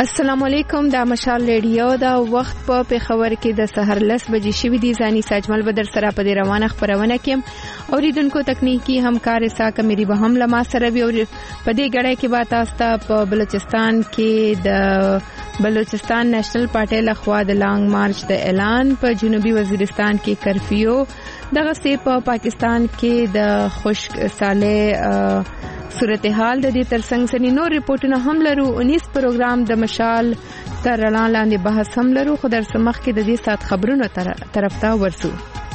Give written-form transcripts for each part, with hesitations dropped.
السلام علیکم. دا مشال ریډیو دا وخت په پیښور کې د سحر 10 بجې شوې دي. ځاني ساجمل بدر سره په دې روانه خبرونه کې اوریدونکو تکنیکی همکار ساکه مری به هم لما سره وي. په دې غړې کې به تاسو ته په بلوچستان کې د بلوچستان نېشنل پارټي لخوا د لانګ مارچ د اعلان، په جنوبي وزیرستان کې کرفیو، دغه سه په پاکستان کې د خشک ساله صورتحال د دې ترڅنګ سني نور ریپورتونه هم لرو. 19 پروګرام د مشال تر لاندې بحث هم لرو، خو در سمخ کې د دې سات خبرونو طرف ته ورسو.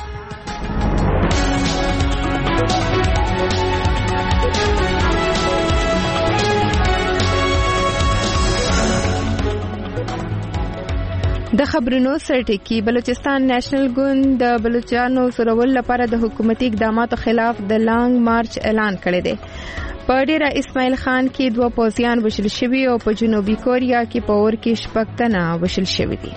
د خبرونو سرټکی بلوچستان نېشنل ګوند د بلوچستانو سرول لپاره د حکومتي اقداماتو خلاف د لانګ مارچ اعلان کړی دی. په ډیره اسماعیل خان کې 2 پوځیان وشل شوي او په جنوبي کوریا کې په اور کې 6 تنه وشل شوي دي.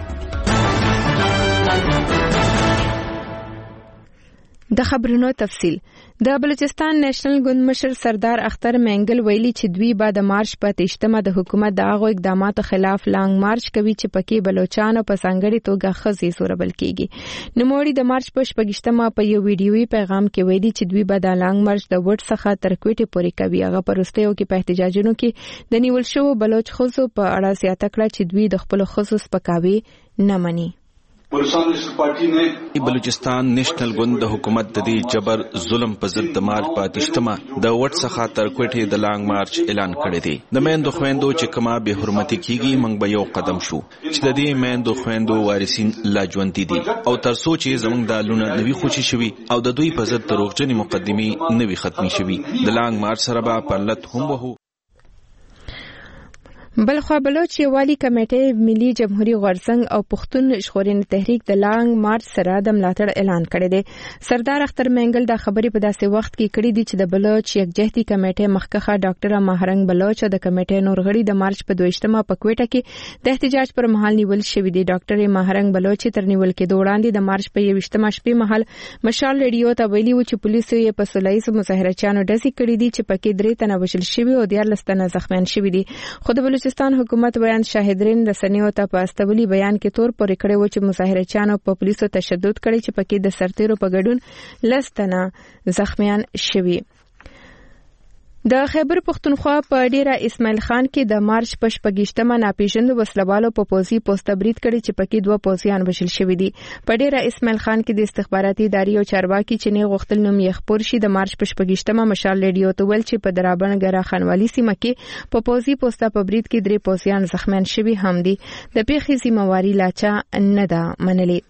د خبرونو تفصیل. د بلوچستان نېشنل ګوند مشر سردار اختر مینګل ویلي چې دوی بعد مارچ په 28مه د حکومت د هغو اقداماتو خلاف لانګ مارچ کوي چې پکې بلوچستان په څنګهړي توګه خزي سوربل کیږي. نوموړي د مارچ په 28مه په یو ویډیوي پیغام کې ویلي چې دوی بعد لانګ مارچ د وټ څخه تر کوټې پورې کوي. هغه پرستیو کې په احتجاجونو کې د نیول شوو بلوچ خزو په اړه زیاته کړه چې دوی د خپل خصوص سپکاوي نه مني. بلوچستان نېشنل ګوند د حکومت د دې جبر ظلم په ضد د مارچ په 28مه د وټ څخه تر کوټې د لانګ مارچ اعلان کړی دی. د میندو خويندو چې کما به حرمتي کیږي موږ به یو قدم شو چې د دې میندو خويندو وارثین لا ژوند دي او تر سوچ زموږ د لونه نوي خوشي شوي او د دوی په ضد دروغجنې مقدمي نوي ختمي شوي. د لانګ مارچ سره به پرلت هم وو. بلخوا بلوچ یوالي کمیټې ملي جمهوریت غورځنګ او پښتون ژغورنې تحریک د لانګ مارچ سره د ملاتړ اعلان کړی دی. سردار اختر مینګل دا خبرې په داسې وخت کې کړې دي چې د بلوچ یکجهتي کمیټې مخکخه ډاکټر ماهرنګ بلوچ د کمیټې نور غړي د مارچ په 22مه په کوټه کې د احتجاج پر مهال نیول شوی دي. ډاکټر ماهرنګ بلوچ تر نیول کې وړاندې د مارچ په 21مه شپې مهال مشال ریډیو ته ویلي و چې پولیسو یې په سولایز مظاهرچیانو ډزې کړې دي چې پکې 3 تنه وشل شوي او 14 تنه زخمیان شوي دي. خو د بلوچستان حکومت بیان شاهدرین رسنیو ته په استولی بیان کې تور پورې کړی و چې مظاهرچیانو په پولیسو تشدد کړی چې پکې د سرتیرو په ګډون 10 تنه زخمیان شوي. د خیبر پختونخوا په ډیره اسماعیل خان کې د مارچ په 28مه ناپېژندو وسلوالو په پوځي پوسټ تبرید کړي چې پکې 2 پوځیان وشل شوي دي. په ډیره اسماعیل خان کې د استخباراتي ادارې او چارواکي چې نه غوښتل نوم یې خبر شي د مارچ په 28مه مشال ریډیو ته ویل چې په درابن ګرا خانوالي سیمه کې په پوځي پوسټ تبرید کې 3 پوځیان زخمیان شوي هم دي. د پیښې ذمہواری لاچا نه ده منلې.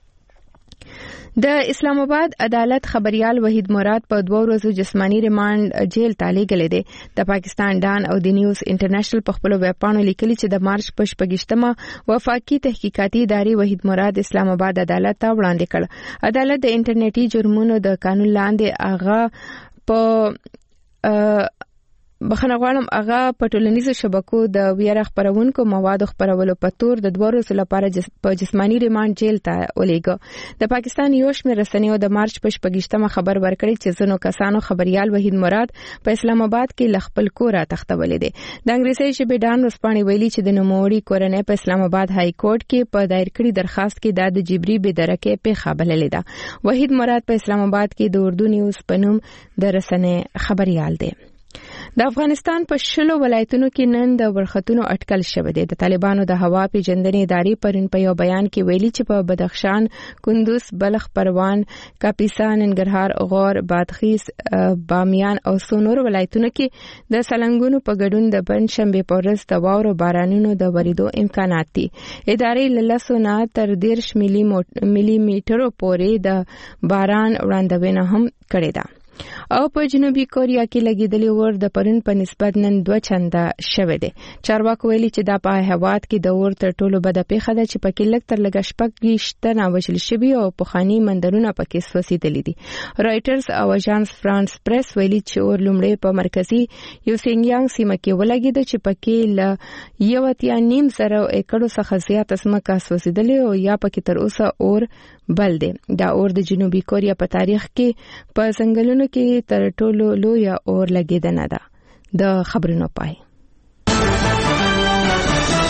د اسلام آباد عدالت خبريال وحید مراد په 2 ورځو جسمانی ریماند جیل ته لېږلی دی. د پاکستان ډان او د نیوز انټرنیشنل په خپل ویبپاڼو لیکلي چې د مارچ په 28مه وفاقي تحقیقاتي ادارې وحید مراد اسلام آباد عدالت ته وړاندې کړ. عدالت د انټرنیټي جرمونو د قانون لاندې هغه په بخنه غواړم هغه په ټولنیزو شبکو د ویره خبرونکو موادو خبرولو په تور د 2 ورځې لپاره په جسمانی ریماند جیل ته ولېږه. د پاکستان یو شمېر رسنیو د مارچ په 28مه خبر ورکړی چې ځینو کسانو خبريال وحید مراد په اسلام آباد کې لخپل کور تختولې دي. د انګلیسي ژبې ډان وسپانې ویلي چې د نوموړي کورنۍ په اسلام آباد های کورټ کې په دایر کړي درخواست کې د جبري بېدرکه په خبرلې ده. وحید مراد په اسلام آباد کې د اردو نیوز په نوم د رسنۍ خبريال دی. د افغانستان په 20 ولایتونو کې نن د ورختونو اټکل شوی دی. د طالبانو د هوا پیژندنې ادارې پرون په یو بیان کې ویلي چې په بدخشان، کندوز، بلخ، پروان، کاپیسا، ننګرهار، غور، بادغیس، بامیان او سونور ولایتونو کې د سلنګونو په ګډون د بن شنبه په ورځ د واورو بارانونو د وریدو امکانات دي. ادارې له 10 نه تر 10 ملي میټرو پورې د باران وړاندوینه هم کړې ده. او په جنوبي کوریا کې لګیدلی اور د پرون په نسبت نن 2 چنده شوه دي. چارواکو ویلي چې دا په هواد کې د اور تر ټولو بده پیښه ده چې پکې لږ تر لږه 26 نه وشل شوي او پخوانی مندرونه پکې سوځېدلي دي. رائټرز او اژانس فرانس پریس ویلي چې اور لومړی په مرکزی یوسینګیانګ سیمه کې ولګید چې پکې ل 1.5 زره ایکړو څخه زیات ځمکه سوځېدلې او یا پکې تر اوسه اور بل دی. دا اور د جنوبي کوریا په تاریخ کې په څنګهلونو کې تر ټولو لوی اور لګیدنه ده. د خبرونو پای.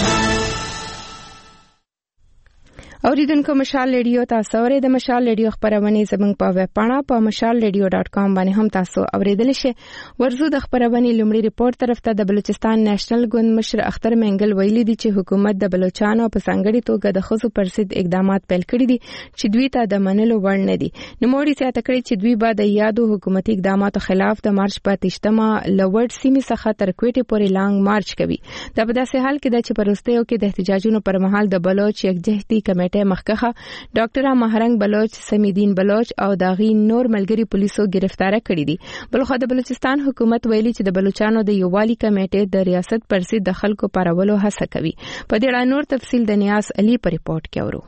اوریدونکو مشال ریډیو تاسو اورئ د مشال ریډیو خبرونه زموږ په ویب پاڼه په mashalradio.com باندې هم تاسو اوریدلی شئ. ورزو د خبرونه لومړی ریپورت طرف ته د بلوچستان نېشنل ګوند مشر اختر منګل ویلي دي چې حکومت د بلوچستان په څنګهړي توګه د خصو پرسید اقدامات پیل کړي دي چې دوی ته د منلو وړ نه دي. نوموړي زیاته کړې چې دوی به د یادو حکومتي اقداماتو خلاف د مارچ په 28مه لوړ سیمې څخه تر کوټې پورې لانګ مارچ کوي. دا په داسې حال کې ده چې پروستیو کې د احتجاجونو پر مهال د بلوچ یکجهتي کمیټې مخکخه ډاکټر مهرنګ بلوچ، سمیدین بلوچ او داغي نور ملګری پولیسو گرفتار کړي دي. بلخو د بلوچستان حکومت ویلي چې د بلوچستانو د یووالي کمیټې د ریاست پرسید د خلکو پرولو هڅه کوي. په دې اړه نور تفصیل د نیاز علي په ریپورت کې اورو.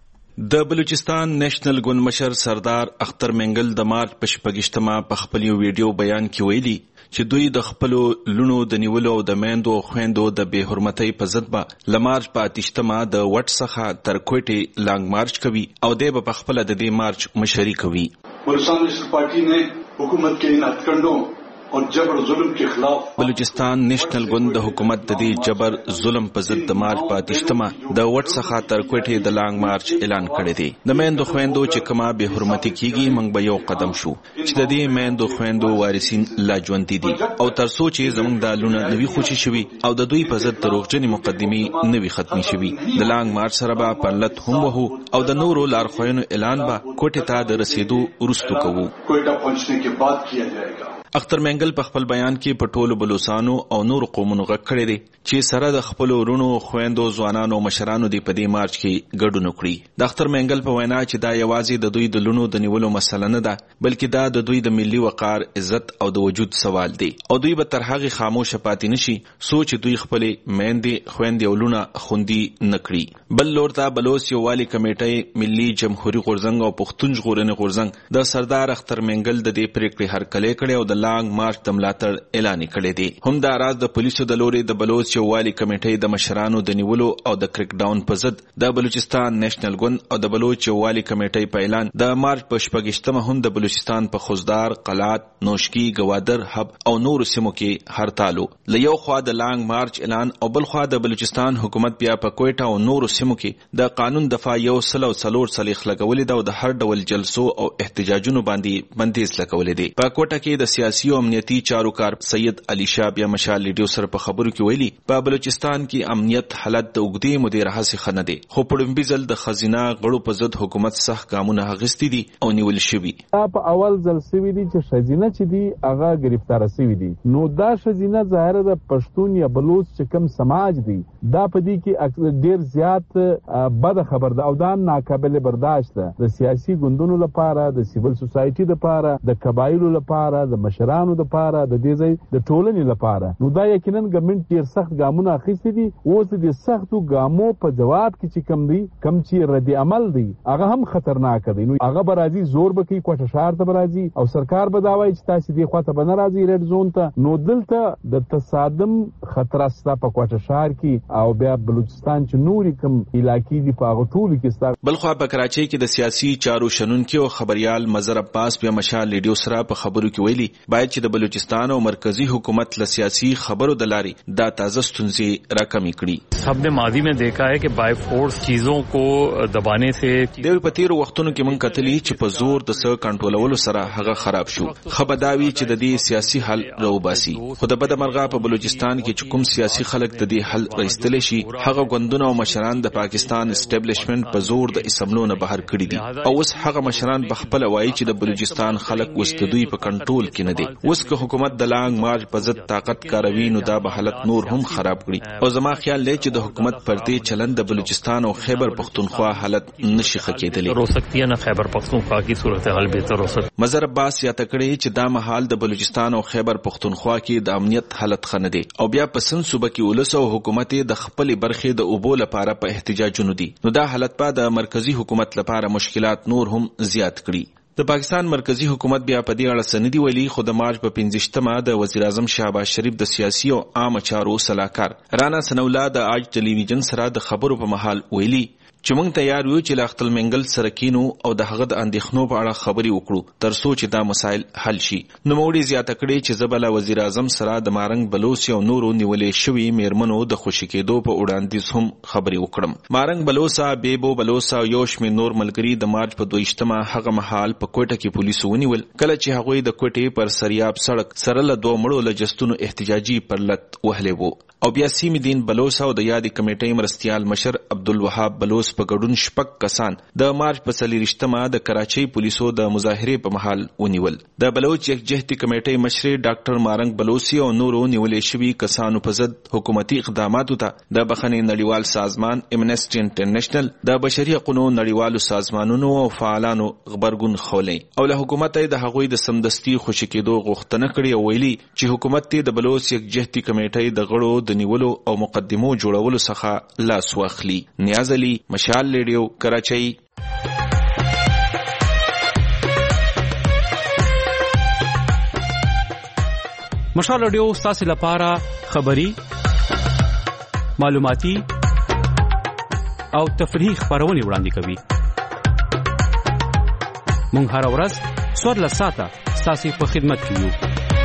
د بلوچستان نېشنل ګوند مشر سردار اختر منګل د مارچ په 28مه په خپل یو ویډیو بیان کې ویلي چې دوی د خپل لونو د نیولو او د میندو خويندو د بے حرمتۍ په ضد به لمارچ په 28مه د وټ څخه تر کوټې لانګ مارچ کوي او د په خپل د دې مارچ مشري کوي. بلوچستان نیشنل پارٹی نے حکومت کے ان ہتھکنڈوں اور جبر ظلم کے خلاف بلوچستان نېشنل ګوند د حکومت د دې جبر ظلم په ضد د مارچ په 28مه د وټ څخه تر کوټې د لانګ مارچ اعلان کړی دی. د میندو خويندو چې کما به حرمتي کیږي موږ به یو قدم شو چې د دې میندو خويندو وارثین لا ژوند دي او تر څو چې زموږ د لونه نوي خوشي شوي او د دوی په ضد دروغجنې مقدمې نوي ختمي شوي. د لانګ مارچ سره به پرلت هم وو او د نورو لارښوونو اعلان به کوټې ته د رسیدو وروسته کوو. کوټه پہنچنے کے بعد کیا جائے گا. اختر منګل په خپل بیان کې په ټولو بلوچستانو او نور قومونو غږ کړی دی چې سره د خپل ورونو خويندو ځوانانو مشرانو دی په دې مارچ کې ګډون وکړي. د اختر منګل په وینا چې دا یوازې د دوی د لونو د نیولو مسله نه ده بلکې دا د دوی د ملي وقار، عزت او د وجود سوال دی او دوی به تر هغه خاموش پاتې نشي سوچ دوی خپل میندې خويندې او لونه خوندي نکړي. بل لور ته بلوچ یووالي کمیټې ملي جمهوریت غورځنګ او پښتون ژغورنې غورځنګ د سردار اختر منګل د دې پریکړې هرکلی کړي او د لانګ مارچ د ملاتړ اعلان کړی دی. هم دا راز د پولیسو د لوري د بلوچ یووالي کمیټې د مشرانو د نیولو او د کریک ډاون په ضد د بلوچستان نېشنل ګوند او د بلوچ یووالي کمیټې په اعلان د مارچ په 28مه هم د بلوچستان په خوزدار، قلات، نوشکی، گوادر، حب او نور سیمو کې هرتالو. له یو خوا د لانګ مارچ اعلان او بل خوا د بلوچستان حکومت بیا په کوټه او نور سیمو کې د قانون دفاع یو سلو څلور صلیخ لګولې ده او د هر ډول جلسو او احتجاجونو باندې بندیز لګولې دي. په کوټه کې د سیاسي او امنیتي چارو کار سید علي شاه بیا مشال ریډیو سره په خبرو کې ویلي په بلوچستان کې امنیت حالت د اوږدې مودې راهیسې ښه نه دی خو په لومړي ځل د خزینه غړو په ضد حکومت سخت ګامونه اخیستي دي او نیول شوي. په اول ځل سوي دي چې خزینه چې دي هغه گرفتار شوي دي. نو دا خزینه ظاهر د پښتون یا بلوچ چې کوم سماج دي دا په دې کې ډیر زیات بد خبر ده او دا ناقابل برداشت ده د سیاسي ګوندونو لپاره، د سیول سوسایټي لپاره، د قبایلو لپاره، د مشرانو لپاره، د دې ځای د ټولنې لپاره. نو دا یقینا ګورنمنت ډیر سخت ګامونه اخیستي دي. اوس د سختو ګامو په جواب کې چې کم دي کم چې رد عمل دي هغه هم خطرناک دي. نو هغه برازي زور بکی کوټه شهر ته برازي او سرکار به دا وایي چې تاسو دې خواته به نه راځي ریډ زون ته. نو دلته د تصادم خطر ستا په کوټه شهر کې او بیا بلوچستان چې نوري کم علاقې دي په هغه ټولو کې ستا. بلخو په کراچۍ کې د سیاسي چارو شنونکي او خبريال مظهر عباس بیا مشال ریډیو سره په خبرو کې ویلي باید چې د بلوچستان او مرکزی حکومت له سیاسي خبرو د لارې دا تازه ستونزې راکمې کړي. سب نے ماضی میں دیکھا ہے کہ بائی فورس چیزوں کو دبانے سے د پتیرو وختونو کې مونږ کتلی چې په زور د سر کنټرولولو سره هغه خراب شو. خبرداوی چې د دې سیاسي حل راوباسي خو د بدمرغه په بلوچستان کې چې کوم سیاسي خلک د دې حل راستل شي هغه غوندونه او مشران د پاکستان اسټابلیشمنت په زور د اسمبلونو بهر کړی دي او اوس هغه مشران په خپل وایي چې د بلوچستان خلک وستدوی په کنټرول کې نه دي. اوس که حکومت د لانګ مارچ په ضد طاقت کاروي نو دا به حالت نور هم خراب کړي او زما خیال دی چې د حکومت پر دې چلند د بلوچستان او خیبر پختونخوا حالت نشي ښه رو سکتی ہے. نہ خیبر پختونخوا کی صورتحال بهتر ہو سکتی. مظهر عباس یا تکړه چې دا مهال د بلوچستان او خیبر پختونخوا کې د امنیت حالت ښه نه دی او بیا په سن صوبه کې ولس او حکومت د خپل برخې د اوبو لپاره په احتجاجونو دي نو دا حالت په د مرکزی حکومت لپاره مشکلات نور هم زیات کړي. د پاکستان مرکزی حکومت بیا په دې اړه سندي ویلي خو د مارچ په 15مه د وزیر اعظم شهباز شریف د سیاسي او عام چارو صلاحکار رانا سنولا د آج ټلویزیون سره د خبرو په محل ویلي چې موږ تیار یو چې لاختل منګل سره کینو او د هغه د اندېښنو په اړه خبرې وکړو ترڅو چې دا مسایل حل شي. نو موږ زیاته کړې چې زبله وزیر اعظم سره د مارنګ بلوچ او نورو نیولې شوی میرمنو د خوشی کېدو په وړاندیز هم خبرې وکړم. مارنګ بلوچا، بیبو بلوچا او یو شمېر نور ملګري د مارچ په 22مه هغه مهال په کوټه کې پولیسو ونیول کله چې هغوی د کوټې پر سریاب سړک سره له دوه مړو له جستونو احتجاجي پرلط وهلې وو. او بیا سیمې دین بلوچ او د یادې کمیټې مرستیال مشر عبدالوهاب بلوچ په ګډون 6 کسان د مارچ په 24مه د کراچۍ پولیسو د مظاهرې په محل ونیول. د بلوچ یکجهتي کمیټې مشر ډاکټر مارنګ بلوچي او نورو نیولې شوي کسانو په ضد حکومتي اقداماتو ته د بخښنې نړیوال سازمان امنسټي انټرنیشنل، د بشري حقوقو نړیوالو سازمانونو او فعالانو غبرګون ښوولی او له حکومت د هغوی د سمدستي خوشي کېدو غوښتنه کړې او ویلي چې حکومت د بلوچ یکجهتي کمیټې د غړو د نیولو او مقدمو جوړولو څخه لاس واخلي. نیاز علي، مشال ریډیو، کراچۍ. مشال ریډیو ستاسو لپاره خبري، معلوماتي او تفریحي خبرونه وړاندې کوي. مونږ هر ورځ 14 ساعته ستاسو په خدمت کې یو.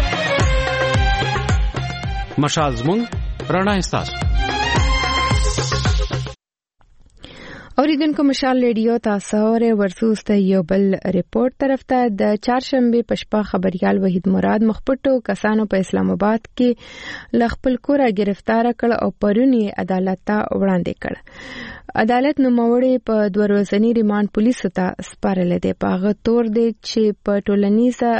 مشال زمونږ رڼا ستاسو. اوریدونکو مشال ریډیو تاسو اورئ. ورسوس ته یو بل ریپورت طرف ته د چهارشنبه پښپا خبريال وحید مراد مخپټو کسانو په اسلام آباد کې لخپل کوره گرفتار کړ او پرونی عدالت ته وړاندې کړ. عدالت نوموړی په 2 ورځنی ریماند پولیسو ته سپارل دي. په هغه تور دی چې په ټولنیزه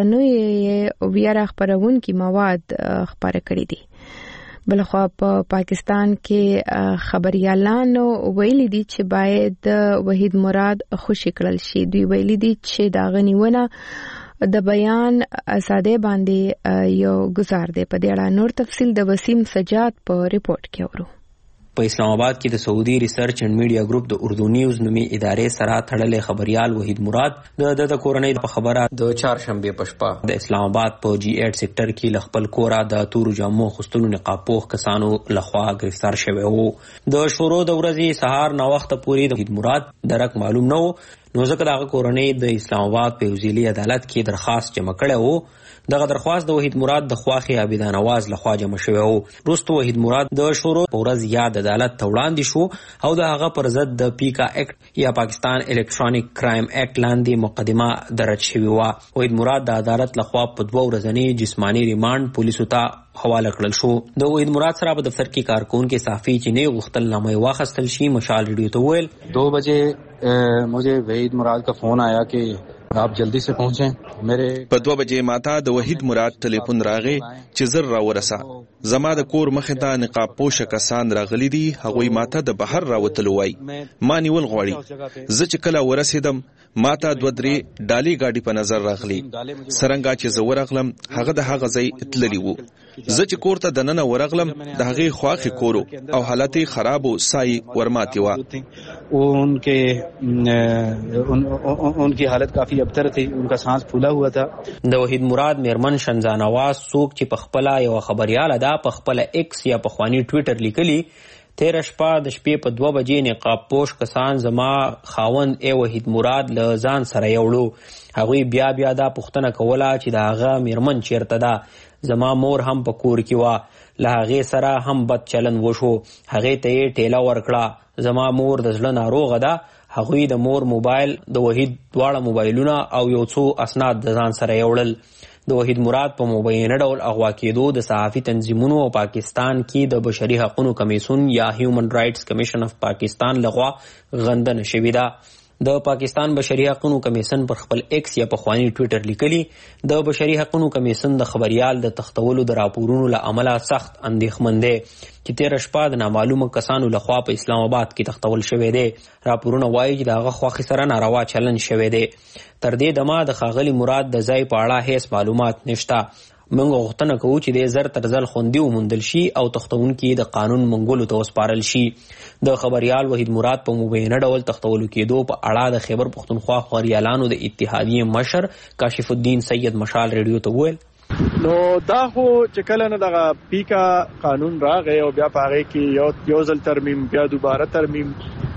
رسنیو ویرا خبرونکي مواد خبره کړې دي. بلخوا په پاکستان کې خبريالانو ویلي دي چې باید وحید مراد خوشی کړل شي. دوی ویلي دي چې دا غنیونه د بیان آزادۍ باندې یو گزار دی. په دې اړه نور تفصیل د وسیم سجاد په ریپورت کې اورو. په اسلام آباد کې د سعودي ریسرچ اینڈ میډیا ګروپ د اردو نیوز نومي ادارې سره تړلې خبريال وحید مراد د کورنۍ په خبره د چهارشنبه پښپا د اسلام آباد په جی 8 سېکټر کې لخپل کورا د تورو جامو خستلو نقاب پوښ کسانو لخوا گرفتار شوی وو. د شروع د ورځې سهار نو وخت پورې د وحید مراد درک معلوم نه وو، نو ځکه د کورنۍ د اسلام آباد په وزیري عدالت کې درخواست جمع کړه وو. دغه درخواست د وحید مراد د خواخي عابدان आवाज لخوا جمع شوی وو. وروسته وحید مراد د شروع په ورځ یاد عدالت ته وړاندې شو او د هغه پر ضد د پیکا اکټ یا پاکستان الکترونیک کرایم اکټ لاندې مقدمه درج شوی و. وحید مراد د عدالت لخوا په 2 ورځنی جسمانی ریماند پولیسو ته حواله کړل شو. د وحید مراد سره په دفتر کې کارکون کې صحافي چې نه غختل نامه واخستل شي مشال ریډیو ته ویل 2 بجے مجھے وحید مراد کا فون آیا کہ آپ جلدی سے پہنچیں. میرے په 2 بجې ماته د وحید مراد ټلیفون راغی چې زر را ورسه. زما د کور مخې ته نقاب پوشه کسان راغلي دي. هغوی ماته د بهر راوتلو وای. ما نیول غواړي. زه چې کله ورسېدم ماته 2-3 ډالۍ گاډي په نظر راغلي. سرنګا چې زه ورغلم هغه د هغه ځای تللی وو. زه چې کور ته دننه ورغلم د هغې خواخي کورو او حالت خراب او سای ورماتي وا. ان کی حالت کافی ابتر تھی، ان کا سانس پھولا ہوا تھا. د وحید مراد میرمن شنزان आवाज څوک چې په خپل یو خبريال ادا په خپل ایکس یا په خواني ټوئیټر لیکلی 13 شپه د شپې په 2 بجې نقاب پوش کسان زما خاوند ای وحید مراد له ځان سره یوړو. هغوی بیا دا پوښتنه کوله چې د هغه میرمن چیرته ده. زما مور هم په کور کې و. له هغې سره هم بد چلن وشو. هغې ته یې ټیله ورکړه. زما مور د زړه ناروغه ده. هغوی د مور موبایل د وحید دواړه موبایلونه او یو څو اسناد د ځان سره یوړل. د وحید مراد په مبینه ډول اغوا کېدو د صحافي تنظیمونو او پاکستان کې د بشري حقوقو کمیسیون یا هیومن رائټس کمیشن اف پاکستان لخوا غندنه شوې ده. د پاکستان بشري حقوقو کمیسیون پر خپل ایکس یا په خواني ټوئیټر لیکلی د بشري حقوقو کمیسیون د خبريال د تختولو د راپورونو له امله سخت اندېښمن دی چې 13 شپه د نامعلومه کسانو لخوا په اسلام آباد کې تختول شوی دی. راپورونه وایي چې دغه خواخي سره ناروا چلن شوی دی. تر دې دمه د خاغلی مراد د ځای په اړه هیڅ معلومات نشته. موږ غوښتنه کوو چې د زر تر ځل خوندي وموندل شي او تختونکي د قانون منګولو ته وسپارل شي. د خبريال وحید مراد په مبینه ډول تختولو کېدو په اړه د خیبر پښتونخوا خبريالانو د اتحادیې مشر کاشف الدین سید مشال ریډیو ته ویل نو دا خو چې کله نه دغه پیکا قانون راغی او بیا په هغې کې یو ځل ترمیم بیا دوباره ترمیم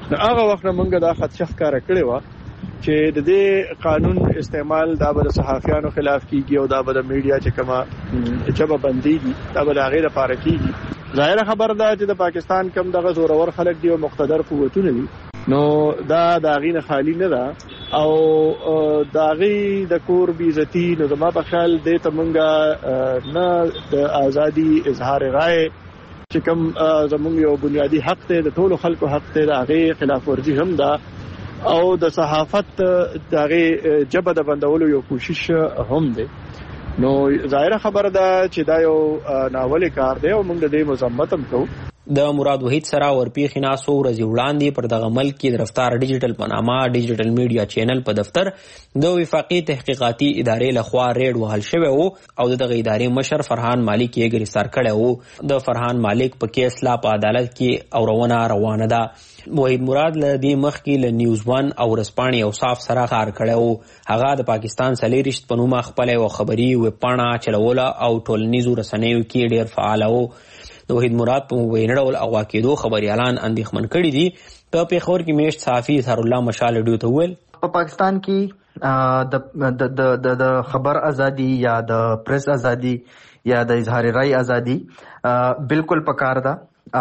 نو هغه وخت موږ دا خدشه ښکاره کړې وه چې د دې قانون استعمال دا به د صحافیانو خلاف کیږي او دا به د میډیا چې کومه ژبه بندېږي دا به د هغې لپاره کیږي. ظاهره خبر ده چې د پاکستان کم دغه زورور خلک دي او مقتدر قوتونه دي، نو دا د هغې نه خالي نه ده او د هغې د کور بېعزتي نو زما په خیال دې ته موږ نه د ازادي اظهار رایې چې کوم زموږ یو بنیادي حق دی، د ټولو خلکو حق دی، د هغې خلاف ورزي هم ده او د صحافت د هغې ژبه د بندولو یو کوشش هم دی. نو ظاهره خبره ده چې دا یو ناولې کار دی او موږ د دې مذمت هم کوو. د مراد وحید سره ورپېښې نه څو ورځې وړاندې پر دغه ملک کې د رفتار ډیجیټل په نامه ډیجیټل میډیا چینل په دفتر د وفاقي تحقیقاتي ادارې لخوا ریډ وهل شوی و او دغه ادارې مشر فرحان مالک یې ګرفتار کړی و. د فرحان مالک په کیس لا په عدالت کې اورونه روانه ده. وحید مراد له دې مخکې له نیوز ون او ورځپاڼې اوصاف سره کار کړی و. هغه د پاکستان څلېرویشت په نومه خپله یوه خبري ویبپاڼه چلوله او ټولنیزو رسنیو کې ډېر فعاله و. د وحید مراد په مبینه ډول اغوا کېدو خبریالان اندېښمن کړي دي. په پېښور کې میشت صحافي اظهرالله مشال ډیو ته وویل په پاکستان کې د خبر ازادي یا د پریس ازادي یا د اظهار رای ازادي بالکل پکار ده.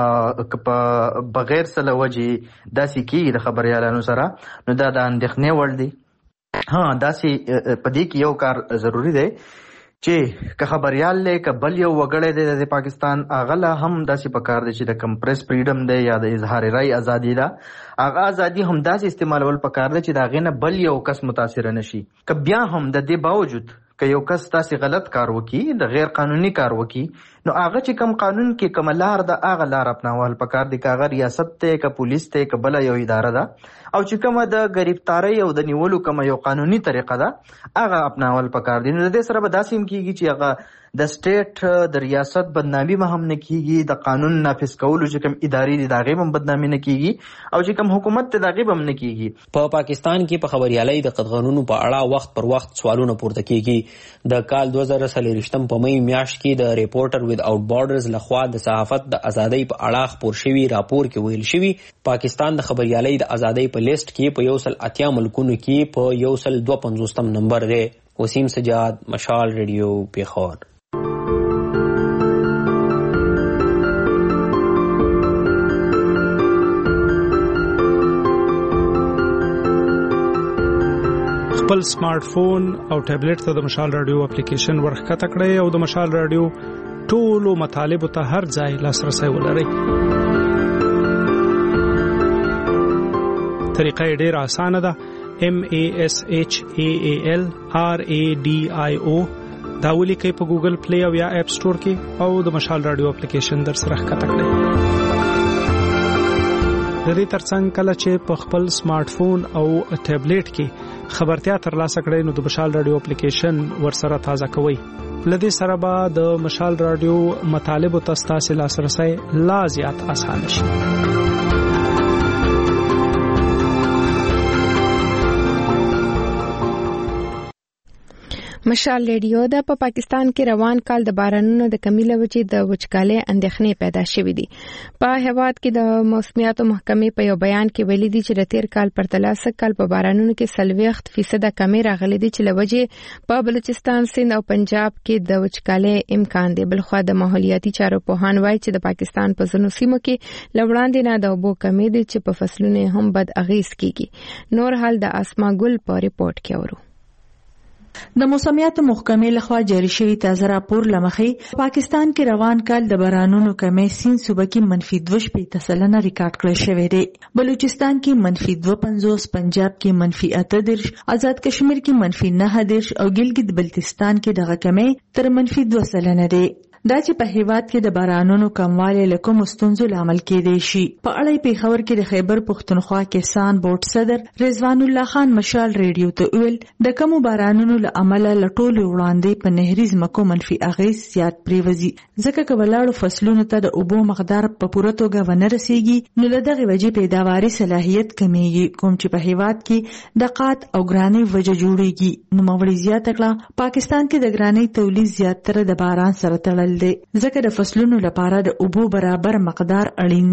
بغیر سره وجه داسې کېږي د خبریالانو سره نو دا د اندېښنې وړ دي. داسې په دې کې یو کار ضروري دی چې که خبریال دی که بل یو وګړی دی د پاکستان هغه له هم داسې پکار دی چې د کم پریس فریډم دی یا د اظهار رای ازادي ده هغه ازادي هم داسې استعمالول پکار دی چې د هغې نه بل یو کس متاثره نشي. که بیا هم د دې باوجود که یو کس داسې غلط کار وکړي د غیر قانوني کار وکړي نو هغه چې کم قانون کې کومه لار ده هغه لار اپناول پکار دی. که هغه ریاست دی که پولیس دی که بله یو اداره ده او چې کومه د گرفتارۍ او د نیولو کومه یو قانوني طریقه ده هغه اپناول پکار دی. نو د دې سره به داسې هم کېږي چې هغه د سټیټ د ریاست بدنامي به هم نه کېږي، د قانون نافذ کولو چې کوم ادارې دي د هغې به هم بدنامي نه کېږي او چې کوم حکومت دی د هغې به هم نه کېږي. په پاکستان کې په خبریالۍ د قطغنونو په اړه وخت پر وخت سوالونه پورته کېږي. د کال 2024 په مۍ میاشت کې د ریپورټر ود آوټ بارډرز لخوا د صحافت د ازادۍ په اړه خپور شوي راپور کې ویل شوي پاکستان د خبریالۍ د ازادۍ په لیست کې په 180 ملکونو کې په 152 نمبر دی. وسیم سجاد، مشال ریډیو، پیښور. خپل سمارټ فون او ټابلیټ ته د مشال رادیو اپلیکیشن ورښکته کړئ او د مشال رادیو ټولو مطالبو ته هر ځای لاسرسی ولرئ. طریقه یې ډېره اسانه ده. MASHAAL RADIO دا ولیکئ په ګوګل پلی او یا اپ سټور کې او د مشال رادیو اپلیکیشن در سره ښکته کړئ. د دې ترڅنګ کله چې په خپل سمارټ فون او ټابلیټ کې خبرتیا ترلاسه کړئ نو د مشال رادیو اپلیکیشن ورسره تازه کوئ. لدې سره به د مشال رادیو مطالبو ته ستاسې لاسرسی لا زیات اسانه شي. مشال ریډیو د پاکستان کې روان کال د بارانونو د کمی له وجې د وچکالۍ اندېښنې پیدا شوې دي. په هیواد کې د موسمیاتو محکمې په یو بیان کې ویلي دي چې د تیر کال پرتله سږ کال په بارانونو کې 40% کمی راغلي دي چې له وجې په بلوچستان، سند او پنجاب کې د وچکالۍ امکان دی. بلخوا د ماحولیاتي چارو پوهان وایي چې د پاکستان په ځینو سیمو کې له وړاندې نه د اوبو کمی دي چې په فصلونو هم بد اغیز کیږي. نور حال د اسما ګل په ریپورت کې اورو. د موسمیاتو محکمې لخوا جاری شوی تازه راپور لمخې پاکستان کې روان کال د بارانونو کمی سین صوبه کې -2.8% ریکارډ کړل شوی دی. بلوچستان کې -2.50، پنجاب کې -8، آزاد کشمیر کې -9 او ګلګت بلتستان کې دغه کمی تر -2% دی. دا چې په هیواد کې د بارانونو کموالی له کومو ستونزو لامل کېدای شي په اړه پېښور کې د خیبر پښتونخوا کسان بورډ صدر رضوان الله خان مشال ریډیو ته ویل د کومو بارانونو له امله له ټولو وړاندې په نهري ځمکو منفي اغېز زیات پریوزي، ځکه که ولاړو فصلونو ته د اوبو مقدار په پوره توګه ونه رسیږي نو له دغې وجې پیداواري صلاحیت کمیږي، کوم چې په هیواد کې د قات او ګرانۍ وجه جوړیږي. نوموړي زیاته کړه پاکستان کې د ګرانۍ تولید زیاتره د باران سره تړل دی، ځکه د فصلونو لپاره د اوبو برابر مقدار اړین دی.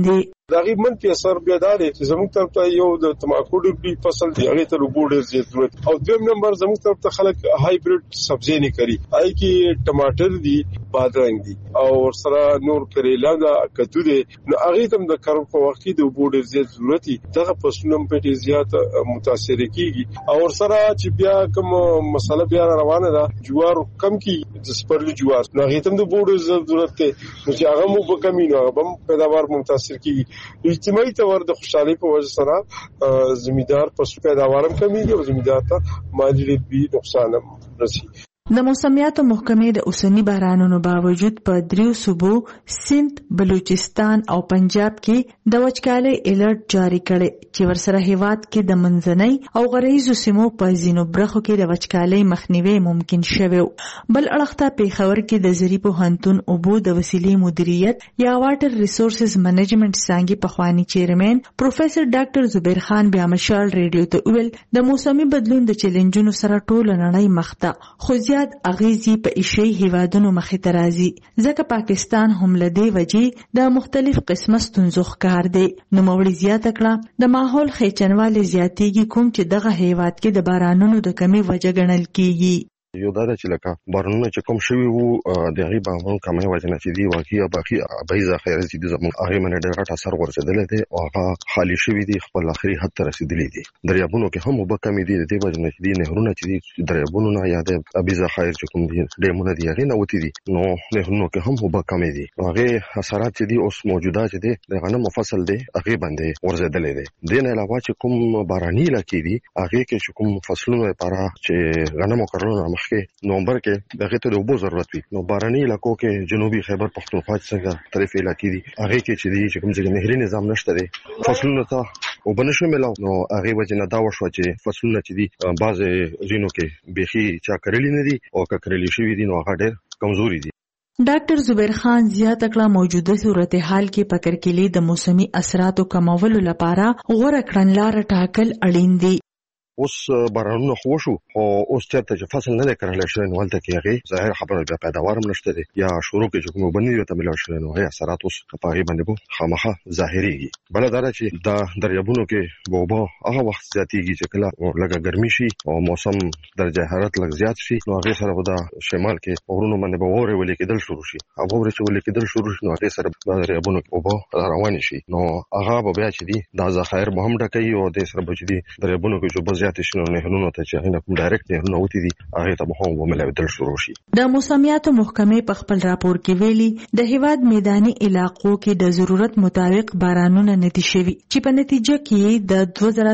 دا غي منفي اثر بیا دا دی چې زموږ طرف ته یو د تماکو ډېر فصل دی هغه ته وبو ډېر زیات ضرورت او دویم نمبر زموږ طرف ته خلک هایبرید سبزی نه کوي آی کی ټماټر دي بادرنګ دي او سره نور کریلا دا کدو دي نو هغه تم د کارو په وخت کې د وبو ډېر زیات ضرورت دي دغه فصلونه په ډېر زیات متاثر کیږي او سره چې بیا کوم مسله بیا روانه ده جوار کم کی د سپرلی جوار نو هغه تم د وبو ډېر ضرورت دی چې هغه مو په کمینو هغه پیداوار متاثر کیږي اجتماعي تور د خوشحالي په وجه سره زمیندار پسو پیداوارم کمیږي او زمیندار ته مالی لري نقصان رسي د موسمیاتو محکمې د اوسنی بارانونو باوجود په دریو صوبو سند، بلوچستان او پنجاب کې د وچکالۍ الرټ جاری کړي چې ورسره هیواد کې د منځنۍ او غرایزو سیمو په ځینو برخو کې د وچکالۍ مخنیوي ممکن شوی. بل اړخته پیښور کې د زری پوهنتون اوبو د وسیلې مدیریت یا واټر ریسورسز منیجمنت څنګه پخوانی چیرمن پروفیسور ډاکټر زبیر خان بیا مشال ریډیو ته ویل د موسمي بدلون د چیلنجونو سره ټول نړۍ مخ ته خو اغیزی په ایشي هیوادونو مخې ته راځي ځکه پاکستان هم له دې وجې د مختلف قسمه ستونزو ښکار دی. نوموړي زیاته کړه د ماحول خېچنوالی زیاتېږي کوم چې دغه هیواد کې د بارانونو د کمې وجه ګڼل کیږي. یو دا چې لکه بارونونه چې کوم شوي وو د هغې به هم کمې وجه نه چې دي واقعي باقي ابۍ ذخیره چې دي زموږ هغې باندې ډېر غټ اثر غورځېدلی دی او هغه خالي شوي دي خپل آخري حد ته رسېدلي دي. دریابونو کې هم اوبه کمې دي د دې وجې نه چې دي نهرونه چې دي دریابونو نه یا د ابۍ ذخایر چې کوم دي ډیمونه دي هغې نه وتي دي نو نهرونو کې هم اوبه کمې دي نو هغې اثرات چې دي اوس موجوده چې دی د غنمو فصل دی هغې باندې غورځېدلی دی. دې نه علاوه چې کوم باراني علاقې دي هغې کې چې کوم فصلونو لپاره چې غنمو کرلو نه مخکې نومبر کې دغه ته د اوبو ضرورت وي نو باراني علاقو کې جنوبي خیبر پختونخوا څنګه طرف علاقې دي هغه کې چې دي چې کوم ځای نهري نظام نشته دی فصلونو ته اوبه نشو ملاو نو هغه وجه نه دا وشو چې فصلونه چې دي بعض ځینو کې بيخي چا کړلي نه دي او کړلي شوی دي نو هغه ډېر کمزوري دي. ډاکټر زبیر خان زیاته کړه موجوده صورتحال کې په کرکیلي د موسمي اثراتو کمولو لپاره غوره کړنلار ټاکل اړین دي. اوس بارانونه خو شو او اوس چېرته چې فصل نه کرل شي نو ولته کې هغه ظاهر خبره بیا پیداوار هم نشته دی یا شروع کې چې کوم بنوي ته ملو شي نو هغه اثرات اوس په هغه باندې بو خامخه ظاهريږي. بل دا چې د دریابونو کې بوبا هغه وخت زیاتېږي چې کله لږه ګرمي شي او موسم درجه حرارت لږ زیات شي نو هغه سره به د شمال کې اورونو باندې به وره ولې کېدل شروع شي هغه وره چې ولې کېدل شروع شي نو هغه سره د دریابونو کې بوبا روان شي نو هغه به بیا چې دي د ذخایر به هم ډکوي او د سره به چې دي دریابونو کې جو شنو نهرونو ته چې هغه کوم ډایرکټ نهرونه وتی دي هغه ته به هم وملودل شروع شي. د موسمیاتو محکمې په خپل راپور کې ویلي د هیواد میداني علاقو کې د ضرورت مطابق بارانونه ندي شوي چې په نتیجه کې د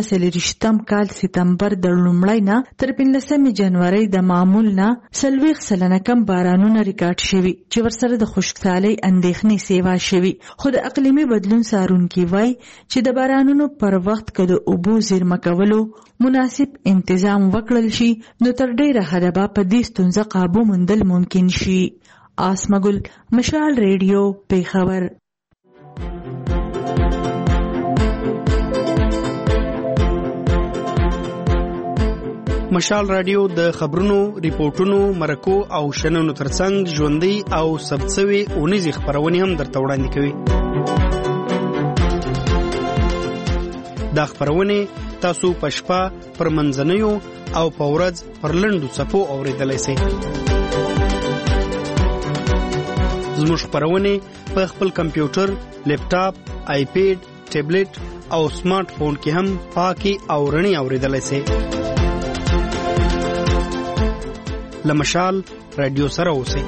2023 کال سپتمبر د لومړۍ نه تر 15 جنوري د معمول نه 40% کم بارانونه ریکارډ شوي چې ورسره د خشکسالۍ اندېښنې سیوا شوي خو د اقلیمي بدلون څارونکي وایي چې د بارانونو پر وخت کې د اوبو زیرمه کولو مناسب انتظام وکړل شي نو تر ډیره حده به په دې ستونزه قابو موندل ممکن شي. آسمګل مشال ریډیو پیښور. مشال رادیو د خبرونو، ریپورتونو، مرکو او شننو ترڅنګ ژوندۍ او ثبتسوي اونیزې خبرونه هم درته وړاندې کوي. دا خبرونه تاسو په شپه پر منځنیو او په ورځ پر لنډو څپو اوریدلای شئ. زموږ خبرونه په خپل کمپیوټر، لیپټاپ، آیپیډ، ټابلیټ او سمارټ فون کې هم پاکي او رڼي اوریدلای شئ. لمشال رادیو سره اوسئ.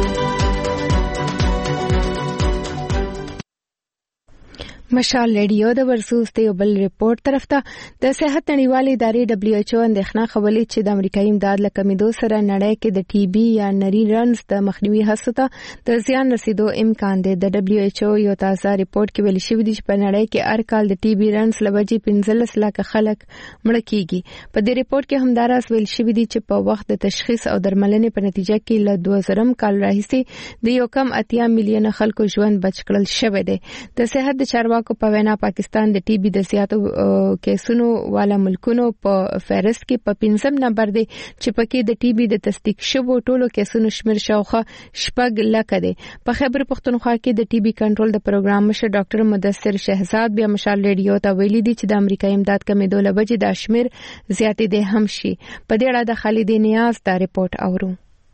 مشال ریډیو د ورسوس ته بل ریپورت طرف ته د صحت نړیوالې ادارې WHO اندېښنه خولې چې د امریکایي امداد له کمیدو سره نړۍ کې د ټي بي یا نري رنز د مخنیوي هڅو ته د زیان رسیدو امکان دی. د WHO یو تازه ریپورت کې ویل شوی دی چې په نړۍ کې هر کال د ټي بي رنز لوجې 15 لک خلک مړ کیږي. په دې ریپورت کې همداراز ویل شوی دی چې په وخت د تشخیص او درملنې په نتیجه کې له 2000 کال راهیسې د یو کم 80 میلیونه خلکو ژوند بچ کړل شوی دی. د صحت د چارواکو چارواکو په وینا پاکستان د ټي بي د زیاتو کیسونو والا ملکونو په فهرست کې په 5م نمبر دی چې پکې د ټي بي د تصدیق شوو ټولو کیسونو شمیر شاوخه 6 لک دی. په خیبر پختونخوا کې د ټي بي کنټرول د پروګرام مشر ډاکټر مدثر شهزاد بیا مشال ریډیو ته ویلي دي چې د امریکا امداد کمیدو لبجې د شمیر زیاتې دي هم شي. په دې اړه د خالد نیاز دا رپورت اورو.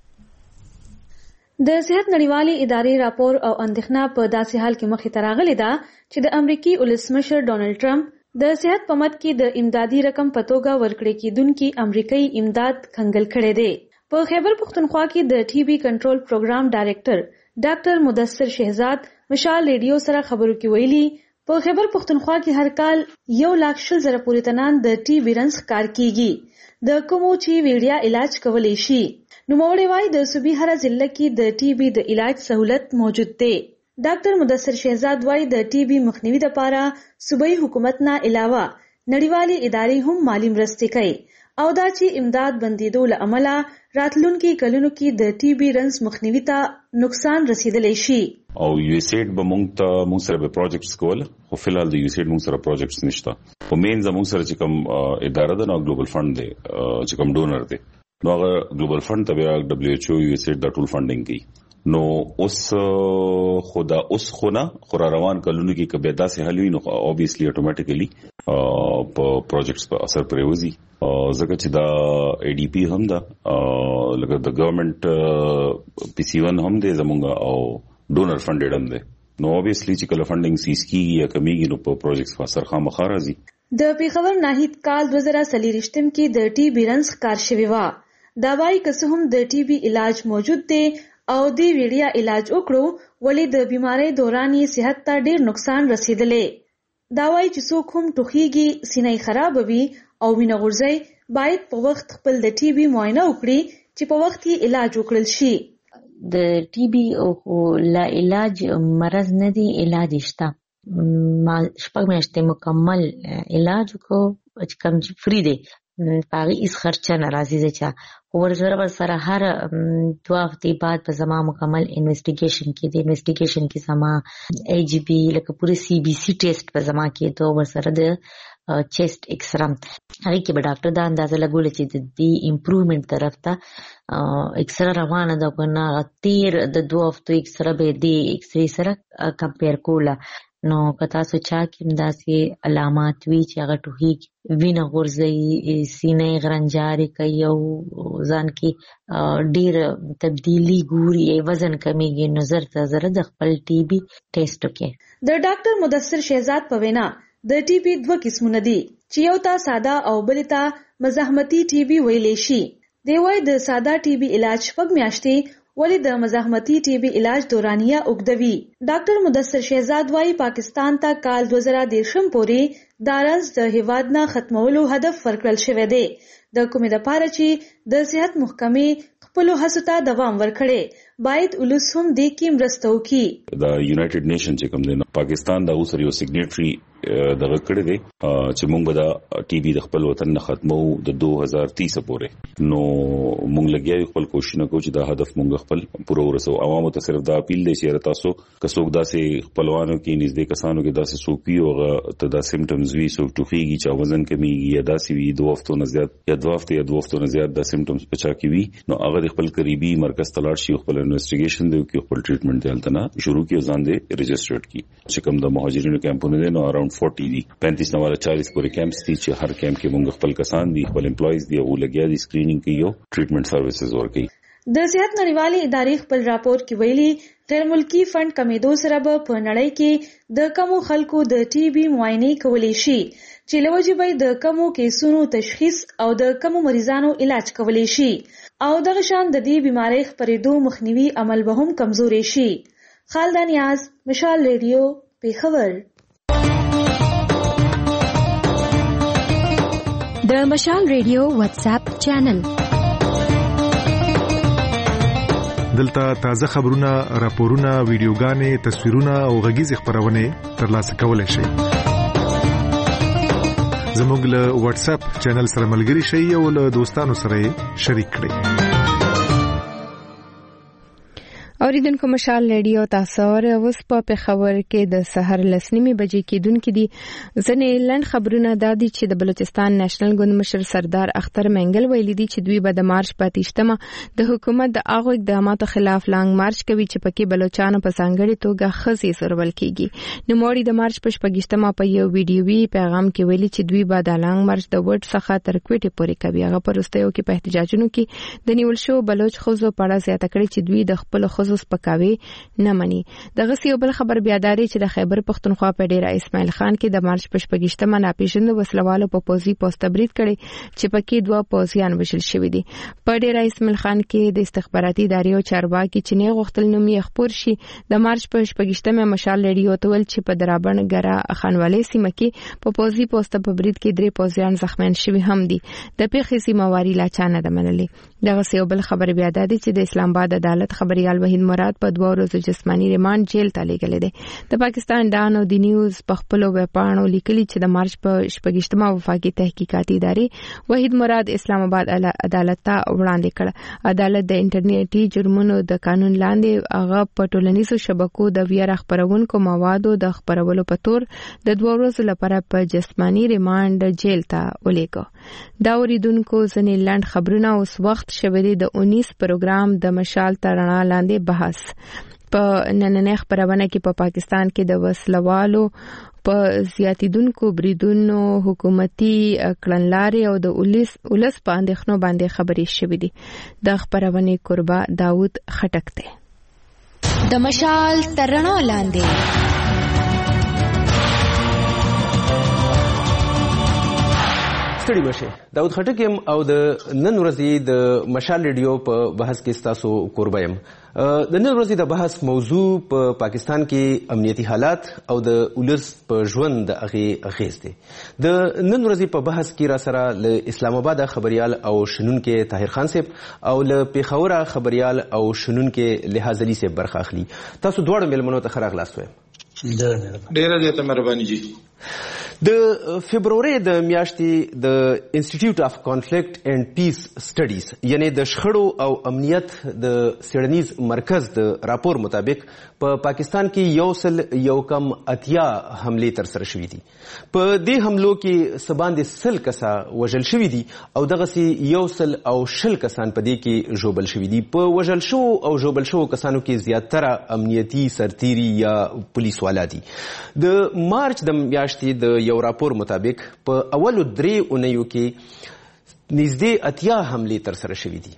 د صحت نړیوالې ادارې راپور او اندېښنه په داسې حال کې مخې ته راغلې ده چې د امریکای ولسمشر ډونالد ټرمپ د صحت په مد کې د امدادي رقم په توګه ورکړې کېدونکي امریکایي امداد کنګل کړی دی. په خیبر پختونخوا کې د ټي بي کنټرول پروګرام ډایریکټر ډاکټر مدثر شهزاد مشال ریډیو سره خبرو کې ویلي په خیبر پختونخوا کې هر کال 1,00,000 پورې تنان د ټي بي رنځ ښکار کیږي د کومو چې ویډیا علاج کولی شي. نوموړی وايي د صوبې هر ضلع کې د ټي بي د علاج سہولت موجود دی. ډاکټر مدثر شهزاد وايي د ټي بي مخنیوي لپاره صوبایي حکومت نه علاوه نړیوالې ادارې هم مالی مرستې کوي او دا چې امداد بندیدو له امله راتلونکي کلونو کې د ټي بي رنځ مخنیوي ته نقصان رسیدلی شي. او یو سیټ به مونږ سره به پروجیکټس کول خو فلحال د یو سیټ مونږ سره پروجیکټس نشته. په مین زموږ سره چې کوم اداره ده نو ګلوبل فند دی چې کوم ډونر دی نو هغه ګلوبل فند ته بیا WHO یو سیټ د ټول فندینګ کوي. نو اوس خو نه روان کلونو کې کبه داسې حل وي نو obviously automatically په پروجیکټس په اثر پرېوځي ځکه چې دا ADP هم ده لکه د ګورنمنت PC1 هم دی زمونږ او ډونر فندډ هم دی. نو obviously چې کله فندینګ سیس کیږي یا کمیږي نو په پروجیکټس په اثر خامخا راځي. د پیښور ناهید کال 2023 کې د ټي بي رنځ ښکار شوی و. دا وايي که څه هم د ټي بي علاج موجود دی او د ویډیا علاج وکړو ولې د بیماری دوران یې صحت ته ډیر نقصان رسیدلی. دا وايي چې څوک هم ټوخیږي سینې خراب وي او وینه غورځي باید په وخت خپل د ټي بي معاینه وکړي چې په وخت یې علاج وکړل شي. د ټي بي او لا علاج مرض نه دی علاج شته. ما شپږ میاشتې مکمل علاج کو چې کوم فری دی پاغي اس خرچه ناراضي ده خو ورسره هر 2 هفتې بعد په زما مکمل انویسټیګیشن کې د انویسټیګیشن کې زما AGB لکه پوره CBC ټیسټ په زما کې ته ورسره د چیسټ ایکسرام هغه کې به ډاکټر دا اندازه لګول چې د امپروومنت طرف ته ایکسرا روانه ده کنه تیر د 2 هفتو ایکسرا به دی ایکسری سره کمپیر کوله. نو که تاسو چا کې داسې علامات وي چې هغه ټوخي وینه غورځي سینې غرنجاري کوي او ځان کې ډیر تبدیلی ګوري وزن کمیږي نظر ته زره د خپل ټي بي ټیسټ وکړي. د ډاکټر مدثر شهزاد په وینا د ټي بي 2 قسمونه دي چې یو تا ساده او بل تا مزاحمتي ټي بي ویلې شي. دی وايي د ساده ټي بي علاج 6 میاشتې ولې د مزاحمتي ټي بي علاج دورانیه اوږدوي. ډاکټر مدثر شهزاد وايي پاکستان ته کال 2013 پورې دا رنځ د هیواد نه ختمولو هدف ورکړل شوی دی د کومې لپاره چې د صحت محکمې خپل هڅو ته دوام ورکړي باید ولس هم د کې مرسته وکړي. د یونایټډ نیشن چې کوم دی پاکستان د اوسر یو سیګنیټری دغه کړی دی چې موږ به د ټي بي د خپل وطن نه ختمو د 2030 پورې. نو موږ لګیا خپل کوشش کوو چې دا هدف موږ خپل پوره ورسو. عوامو ته صرف دا اپیل دی چې تاسو که څوک داسې خپلوانو کې نږدې کسانو کې داسې څوک وي او ته دا سیمټمز وي څوک ټوخیږي چې وزن کمیږي یا داسې وي 2 هفتو نه زیات یا 2 هفته یا 2 هفتو نه زیات دا سیمټمز پچا کې وي نو هغه خپل قریبي مرکز ته لاړ شي خپل انویسټیګیشن دی او خپل ټریټمنټ دلته نه شروع کړي ځان دې ريجسترډ کی چې کوم د مهاجرینو کیمپونه دي نو اراوند 40 دي 35 نه 40 پورې کیمپس دي چې هر کیمپ کې موږ خپل کسان دي خپل امپلویز دي او لګیا دي سکرینینګ کوي او ټریټمنټ سرویسز ورکوي. د صحت نړیوالې ادارې خپل راپور کې ویلي غیر ملکی فند کمیدو سره به په نړۍ کې د کمو خلکو د ټي بي معاینه کولی شي چې لوجه به د کمو کیسونو تشخیص او د کمو مریضانو علاج کولی شي او دغه شان د دې بیماری خپرېدو مخنیوي عمل به هم کمزوري شي. خالد نیاز مشال ریډیو پیښور. د مشال ریډیو واتس اپ چینل دلته تازه خبرونه، راپورونه، ویډیوګانې، تصویرونه او غږیز خبرونه ترلاسه کولای شئ. زموږ له واتس اپ چینل سره ملګري شئ او له دوستانو سره شریک کړئ. اوریدونکو مشال ریډیو تاسو اوس په پېښور کې د سحر لسنیمه بجې کېدونکو دي ځنې لند خبرونه دادي چې د بلوچستان نېشنل ګوند مشر سردار اختر منګل ویلي دي چې دوی به د مارچ په 28مه د حکومت د هغو اقداماتو خلاف لانګ مارچ کوي چې پکې بلوچستان په ځانګړي توګه خزي سرول کیږي نو موري د مارچ په 28مه په یو ویډیوي پیغام کې ویلي چې دوی به د لانګ مارچ د وډ څخه تر کوټې پورې کوي هغه پرستیو کې په احتجاجونو کې د نیول شو بلوچ خوځو په اړه زیاته کړې چې دوی د خپل خوځو سپکاوي نه مني دغه یو بل خبر بیاداري چې د خیبر پختونخوا په ډیره اسماعیل خان کې د مارچ په 28مه ناپېژاندو وسلوالو په پوزي پوسټ تبرید کړي چې پکې دوه پوزیان وشل شوې دي په ډیره اسماعیل خان کې د استخباراتي ادارې او چارواکي چې نه غوښتل نومي خبر شي د مارچ په 28مه مشال ریډیو ته ول چې په درابن ګرا خانوالي سیمه کې په پوزي پوسټ تبرید کې درې پوزیان زخمیان شوي هم دي د پیښې سیمواري لا چانه د منلې دغه یو بل خبر بیاداري چې د اسلام آباد عدالت خبريال وحید مراد په 2 ورځو جسمانی ریماند جیل ته لېږل دي د پاکستان ډان او د نیوز په خپل ویبپاڼو لیکلي چې د مارچ په 28مه وفاقي تحقیقاتي ادارې وحید مراد اسلام آباد عدالت ته وړاندې کړ عدالت د انټرنیټي جرمونو د قانون لاندې هغه په ټولنیزو شبکو د ویره خبرونکو موادو د خبرولو په تور د 2 ورځو لپاره په جسمانی ریماند جیل ته ولېږه دا اوریدونکو ځنې لاند خبرونه اوس وخت شوی د 19 پروګرام د مشال ترنا لاندې بحث په نننې خبرونه کې په پاکستان کې د وسلوالو په زیاتیدونکو بریدونو حکومتي کړنلارې او د ولس په اندېښنو باندې خبرې شوې دي د خبرونه قربا داوود خټک ته د مشال ترنا لاندې ستړي مشه داود خټکم او د نن ورځې د مشال ریډیو په بحث کې تاسو قربایم د نن ورځې د بحث موضوع په پاکستان کې امنیتي حالات او د ولس په ژوند د اغیز دي د نن ورځې په بحث کې را سره له اسلام آباد خبريال او شنونکو طاهر خان صاحب او له پیښور خبريال او شنونکو لحاظ علي صاحب برخه اخلي تاسو دواړو ملمنو ته راغلاست وایم ډیره زیاته مهرباني جی د فبرवरी د میاشتې د انسټیټیوټ اف کانفلیکټ اینڈ پیس سټډیز یعنی د شخړو او امنیت د سیړنیز مرکز د راپور مطابق په پاکستان کې یو کم اتیا حمله تر سره شوې دي په دې حملو کې سباندې سل کسا وژل شوې دي او دغه سي یو سل او شل کسان په دې کې جوبل شوې دي په وژل شو او جوبل شو کسانو کې زیاتره امنیتي سرتيري یا پولیس والا دي د مارچ د میاشتې د یو راپور مطابق په اولو 3 اونیو کې نږدې اتیا حمله تر سره شوې دي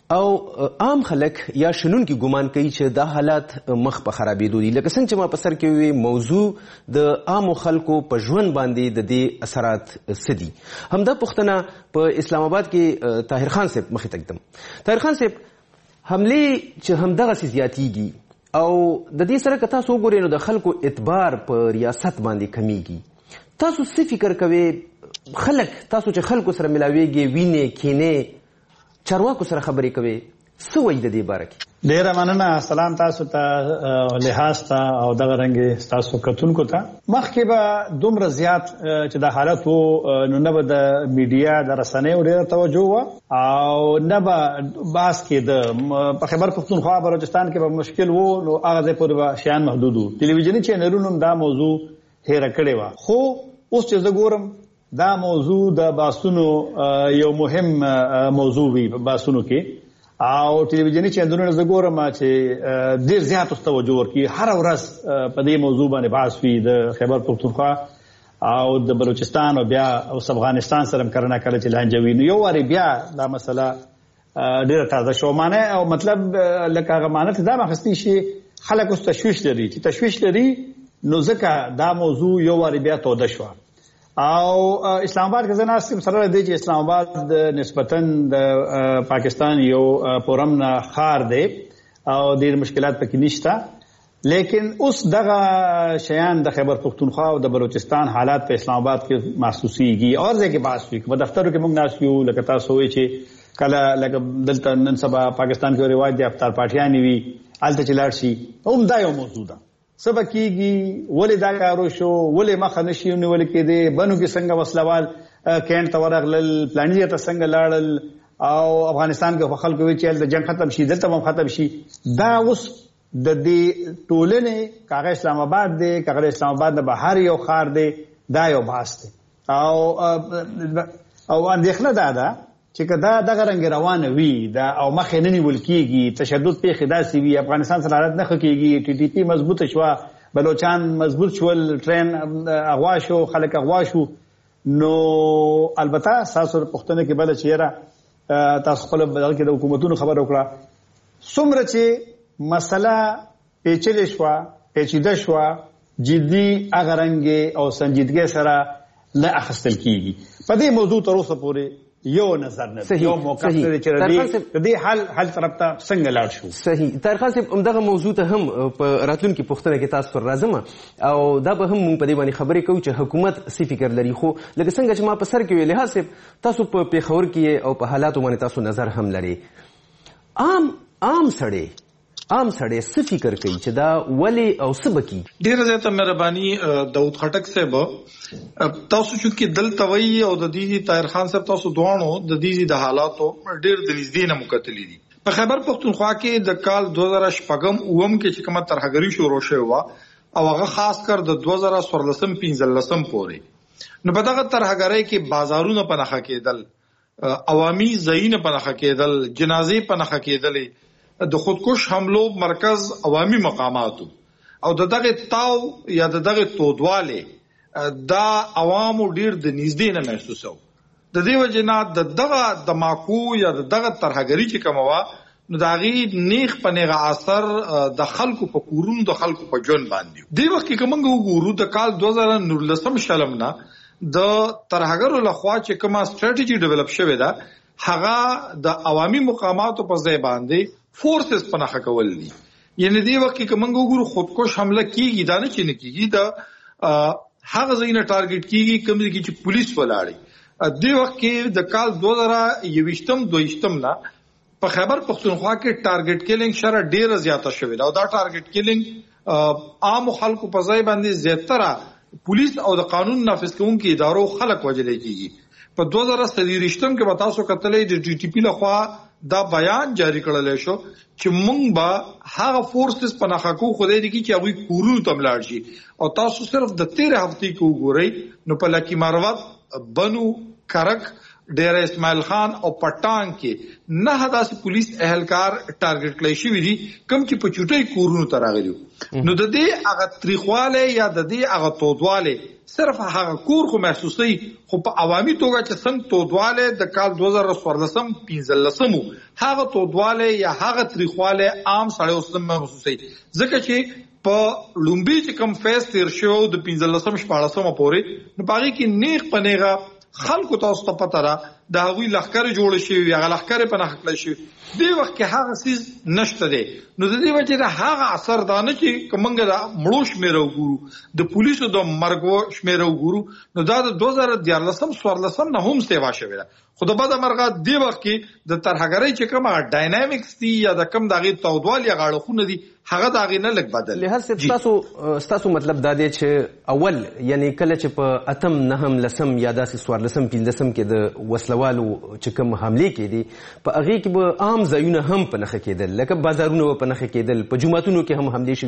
او عام خلک یا شنونکي ګومان کوي چې دا حالات مخ په خرابېدو دي لکه څنګه چې ما په سر کې وی موضوع د عام خلکو په ژوند باندې د دې اثرات سدي همدا پښتنه په اسلام آباد کې طاهر خان صاحب مخې تکدم طاهر خان صاحب حمله چې همدغه زیاتېږي او د دې سره که تاسو وګورئ نو د خلکو اعتبار په ریاست باندې کمیږي تاسو څه فکر کوئ خلک تاسو چې خلکو سره ملاویږي وینې کینې چارواکو سره خبرې کوي څه وایي د دې باره کې ډیره مننه سلام تاسو ته لحاظ ته او دغه رنګ تاسو کتونکو ته مخکې به دومره زیات چې د حالت وو نو نه به د میډیا د رسنیو ډیره توجه وه او نه به باس کې د په خیبر پختونخوا بلوچستان کې به مشکل وو نو هغه ځای پورې به شیان محدود وو ټلویزیوني چینلونو دا موضوع هېره کړې وه خو اوس چې زه ګورم دا موضوع د باسونو یو مهم موضوع وي باسونو کې او ټلویزیوني چینلونو زه ګورم چې ډېر زیات توجه ورکوي هر ورځ په دې موضوع باندې بحث وي د خیبر پختونخوا او د بلوچستان او بیا اوس افغانستان سره کرنه کله چې لانجوي نو یو واري بیا دا مسله ډېره تازه شو معنی او مطلب لکه هغه معنی ته دا مخستي شي خلک اوس تشویش لري چې تشویش لري نو ځکه دا موضوع یو واري بیا توده شوه او اسلام آباد کې زناستم سره دی چې اسلام آباد نسبتاً د پاکستان یو پرامن خار دی او ډېر مشکلات پکې نشته لیکن اوس دغه شیان د خیبر پختونخوا او د بلوچستان حالات په اسلام آباد کې محسوسيږي او ځکه بحث وکړو په دفترو کې موږ ناس یو لکه تاسو وایي چې کله لکه دلته نن سبا پاکستان کې رواج دی افطار پارټیانی وي الته چلاړ شي هم دا یو موضوع ده سبا کیږي ولې دا کارو شو ولې مخه نشي ونیول کېده بنو کې څنګه وسلوال کینټ ته ورغلل پلانیه ته څنګه لاړل او افغانستان کې خلکو وی چې د جنگ ختم شي دلته هم ختم شي دا اوس د دې ټولنې کاغه اسلام آباد دی کاغه اسلام آباد نه بهر یو خار دی دا یو بحث دی او اندېښنه ده چې کدا دغه رنګ روانه وي دا او مخې نه نیول کیږي تشدد پیښې داسې وي افغانستان سره حالت نه ښه کیږي ټي ټي پی مضبوطه شوه بلوچان مضبوط شول ټرین اغوا شو خلک اغوا شو نو البته تاسو پښتنه کې بل چیرې تاسو خپل بدل کې د حکومتونو خبر وکړه څومره چې مسله پیچلې شوه پیچیده شوه جدي هغه رنګ او سنجیدګۍ سره نه اخیستل کیږي په دې موضوع تر اوسه پورې یو نظر نه یو موقف لري چې د دې حل طرف ته څنګه لاړ شو. صحیح طاهر خان صاحب همدغه موضوع ته هم په راتلونکي پوښتنه کې تاسو پر راځم او دا به هم موږ په دې باندې خبرې کوو چې حکومت څه فکر لري خو لکه څنګه چې ما په سر کې ویل لحاظ صاحب تاسو په پیښور کې او په حالاتو باندې تاسو نظر هم لري عام سړی څه فکر کوي چې دا ولې او څه بکی. ډیره زیاته مهرباني داود خټک صاحب تاسو چې دلته وایي او د دې طاهر خان صاحب تاسو دوانو د دې د حالاتو ډیر د نږدې نه مکتلې دي. په خیبر پختونخوا کې د کال 2014 اوم کې چې کومه ترهګری شروع شوه او هغه خاص کر د 2014-15 پورې نو په دغه ترهګری کې بازارونه پنهخه کېدل عوامي ځایونه پنهخه کېدل جنازې پنهخه کېدلې د خودکش حملو مرکز عوامي مقاماتو او دغه تاو یا دغه تودواله دا عوامو ډیر د نږدې نه محسوسو د دې وجنه دغه دماکو یا دغه ترهګری چې کومه نو داغي نیخ پنهغه اثر د خلکو په کورونو د خلکو په جون باندې دی وخت کې کومه وګورو د کال 2019 شلمنا د ترهګرو لخوا چې کومه ستراتیژي ډیولپ شوې ده هغه د عوامي مقاماتو په ځای باندې فورسز پناخه کول دي. یعنی دی وخت کې کومه وګورو خودکش حمله کیږي دا نه چې نه کیږي دا هغه ځینې ټارګټ کیږي کوم دي چې پولیس ولاړي دی وخت کې د کال 2022 نه په خیبر پختونخوا کې ټارګټ کیلینګ شر ډیره زیاته شوې ده او دا ټارګټ کیلینګ عام خلکو په ځای باندې زیاتره پولیس او د قانون نافذ کوونکو ادارو خلک وجلې کیږي. په 2023 کې به تاسو کتلې د ټي ټي پی لخوا دا بیان جاری کړل شو چې مونږ به هغه فورسز پناخه کو خدای دې کی چې هغه کورونو تملاړ شي او تاسو صرف د 13 هفتې کې وګورئ نو په لکی مروت بنو کرک ډیر اسماعیل خان او پټان کې نه هداسي پولیس اهلکار ټارګټ کړی شوی دي کوم چې په چوټي کورونو تراغلي نو د دې هغه تاریخواله یا د دې هغه تودواله صرف هغه کور خو محسوسي خو په عوامي توګه چې څنګه تودواله د کال 2014-15 هغه تودواله یا هغه تاریخواله عام سړی اوس محسوسي ځکه چې په لومبي چې کم فیس تیر شو د 15-14 پورې نو باغی کې نیغ پنیغه خلکو تاسو ته پته را د هغوی لخر جوړ شي یا لخر په نخکل شي دی وخت کې هغه سیز نشته دی نو د دې وجه د هغه اثر دانه چې کومنګ د مړو شمیره وګورو د پولیسو د مرګ شمیره وګورو نو دا د 2014 نه هم سیوا شوی ده خو د بد مرغه دی وخت کې د ترهګری چې کومه ډاینامیکس دی یا د کم دغه تودوال یا غاړخونه دي هغه دغه نه لګ بدل له تاسو مطلب دا دی چې اول یعنی کله چې په اتم نهم لسم یا داسې 14-15 کې د وسلوالو چې کوم حمله کېدي په هغه کې به عام ځایونه هم په نخښه کېدل لکه بازارونه په نخښه کېدل په جمعتونو کې هم حمله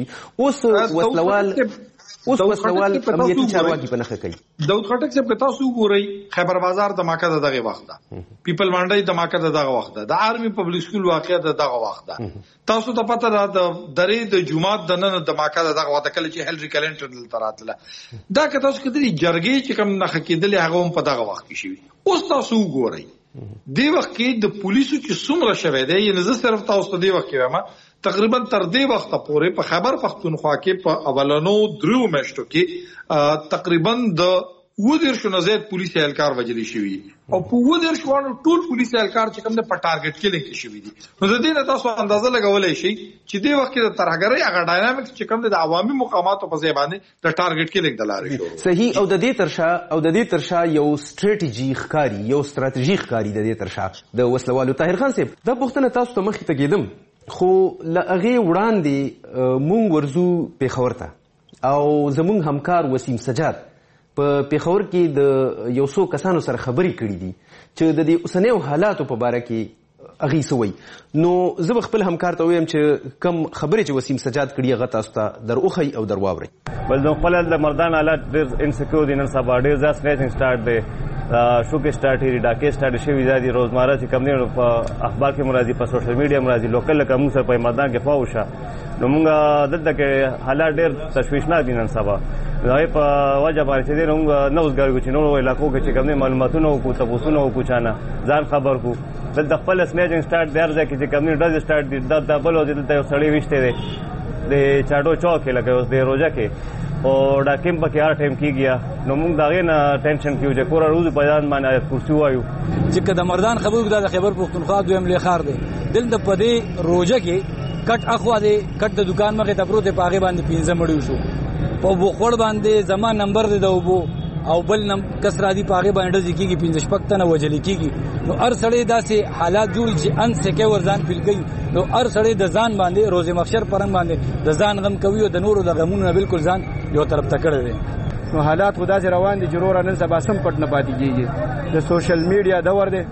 شوي اوس وسلوال امنیتي چارواکي په نخښه کوي. داود خټک صاحب تاسو وګورئ خیبر بازار دماکه دغه وخت ده پیپل منډي دماکه دغه وخت ده د آرمي پبلک سکول واقعیت دغه وخت ده تاسو ته پته ده د درې د جمعات د نن دماکه دغه وخت کله چې هلري کلینټن دلته راتله دا که تاسو کتلی جرګې چې کوم نخښه کېدل هغه هم په دغه وخت کې شوی اوس تاسو وګورئ دی وخت کې د پولیسو چې څومره شوه دی یعنی زه صرف تاسو ته دی وخت کې وایم تقریبا تر دې وخت پورې په خیبر پختونخوا کې په اولنو درو میاشتو کې تقریبا د 20 نه زیات پولیس اهلکار وجلی شوی او په 20 وانه ټول پولیس اهلکار چې کوم د ټارګټ کېلینګ کې شوی دي نو د دې نه تاسو اندازه لګولای شئ چې دې وخت کې د ترهګری هغه ډاینامیکس چې کوم د عوامي مقاماتو په ځای باندې د ټارګټ کېلینګ د لارې شو صحیح او د دې ترشا یو ستراتیژي ښکاری د دې ترشا د وسلوالو طاهر خان صاحب دا پوښتنه تاسو ته مخې ته کېدم خو لغه وړاندې مونږ ورزو پیښور ته او زمونږ همکار وسیم سجاد په پیښور کې د یو څو کسانو سره خبرې کړې دي چې د دې اوسنیو حالاتو په باره کې اغي سوي نو زه خپل همکار ته وایم چې کم خبرې چې وسیم سجاد کړي هغه تاسو ته در اوخی او در واوري. بل نو خپل د مردان حالات ډېر انسیکیور دي. نن سبا ډېر ځا سنیچنګ سٹارټ دی، شوکې سٹارټ دي، ډاکې سٹارټ شوي دي. روزمره چې کوم دی په اخبار کې مرادي، په سوشل میډیا مرادي، لوکل لکه موږ سره په مردان کې پاوشه نو موږ دلته کې حالات ډېر تشویشناک دي. نن سبا هغې په وجه باندې چې دی نو موږ نه اوسګارو چې نورو علاقو کې چې کوم دی معلوماتونه وکړو، تپوسونه وکړو، چانه ځان خبر کړو. دلته خپل سنیچنګ سٹارټ دی، هر ځای کې چې کوم دی ډز سٹارټ دي. دا بل و دلته یو سړی ویشتی دی د چاډو چوک کې لکه اوس د روژه کې او ډاکیم پکې هر ټایم کېږي نو موږ د هغې نه ټینشن کېږو چې کوره روز په ځان باندې آیت کرسي ووایو. چې که د مردان خبرو دا د خیبر پښتونخوا دویم لوی ښار دی. دلته په دې روژه کې کټ اخوا دی، کټ د دکان مخې ته پروت دی، په هغې باندې 15 مړي وشو. په بوخوړ باندې زما نمبر دی د اوبو او بل کس راځي په هغې باندې ډزې کېږي، 15 تنه وژلې کېږي. نو هر سړی داسې حالات جوړي چې ان سکه ور ځان فیل کوي. نو هر سړی د ځان باندې روز محشر پرنګ باندې د ځان غم کوي او د نورو د غمونو نه بالکل ځان یو طرف ته کړی دی. نو حالات خو داسې روان دي چې وروره نن سبا سم پټ نه پاتې کېږي. د سوشل میډیا دور دی،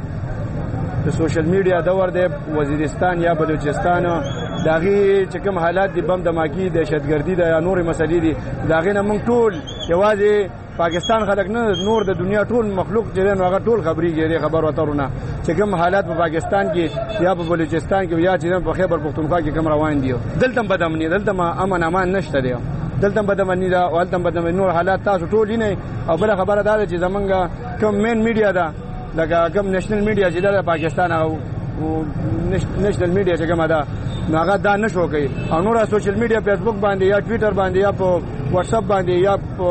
د سوشل میډیا دور دی. وزیرستان یا بلوچستان د هغې چې کوم حالات دي، بم دماکي، دهشتګردي ده یا نورې مسلې دي، د هغې نه موږ ټول یوازې پاکستان خلک نه، نور د دنیا ټول مخلوق چې دی نو هغه ټول خبرېږي د خبر اترونه چې کوم حالات په پاکستان کې یا په بلوچستان کې یا چې په خیبر پښتونخوا کې کوم روان دي. دلته بد امني، دلته امن امان نشته دی، دلته بد امني ده او هلته بد امني. نور حالات تاسو ټول نه. او بله خبره دا ده چې زمونږ کوم مین میډیا ده لکه کوم نېشنل میډیا چې ده د پاکستان او نېشنل میډیا چې کومه ده نو هغه دا نشو کوي. او نور سوشل میډیا فیسبوک باندې یا ټویټر باندې یا په واتس اپ باندې یا په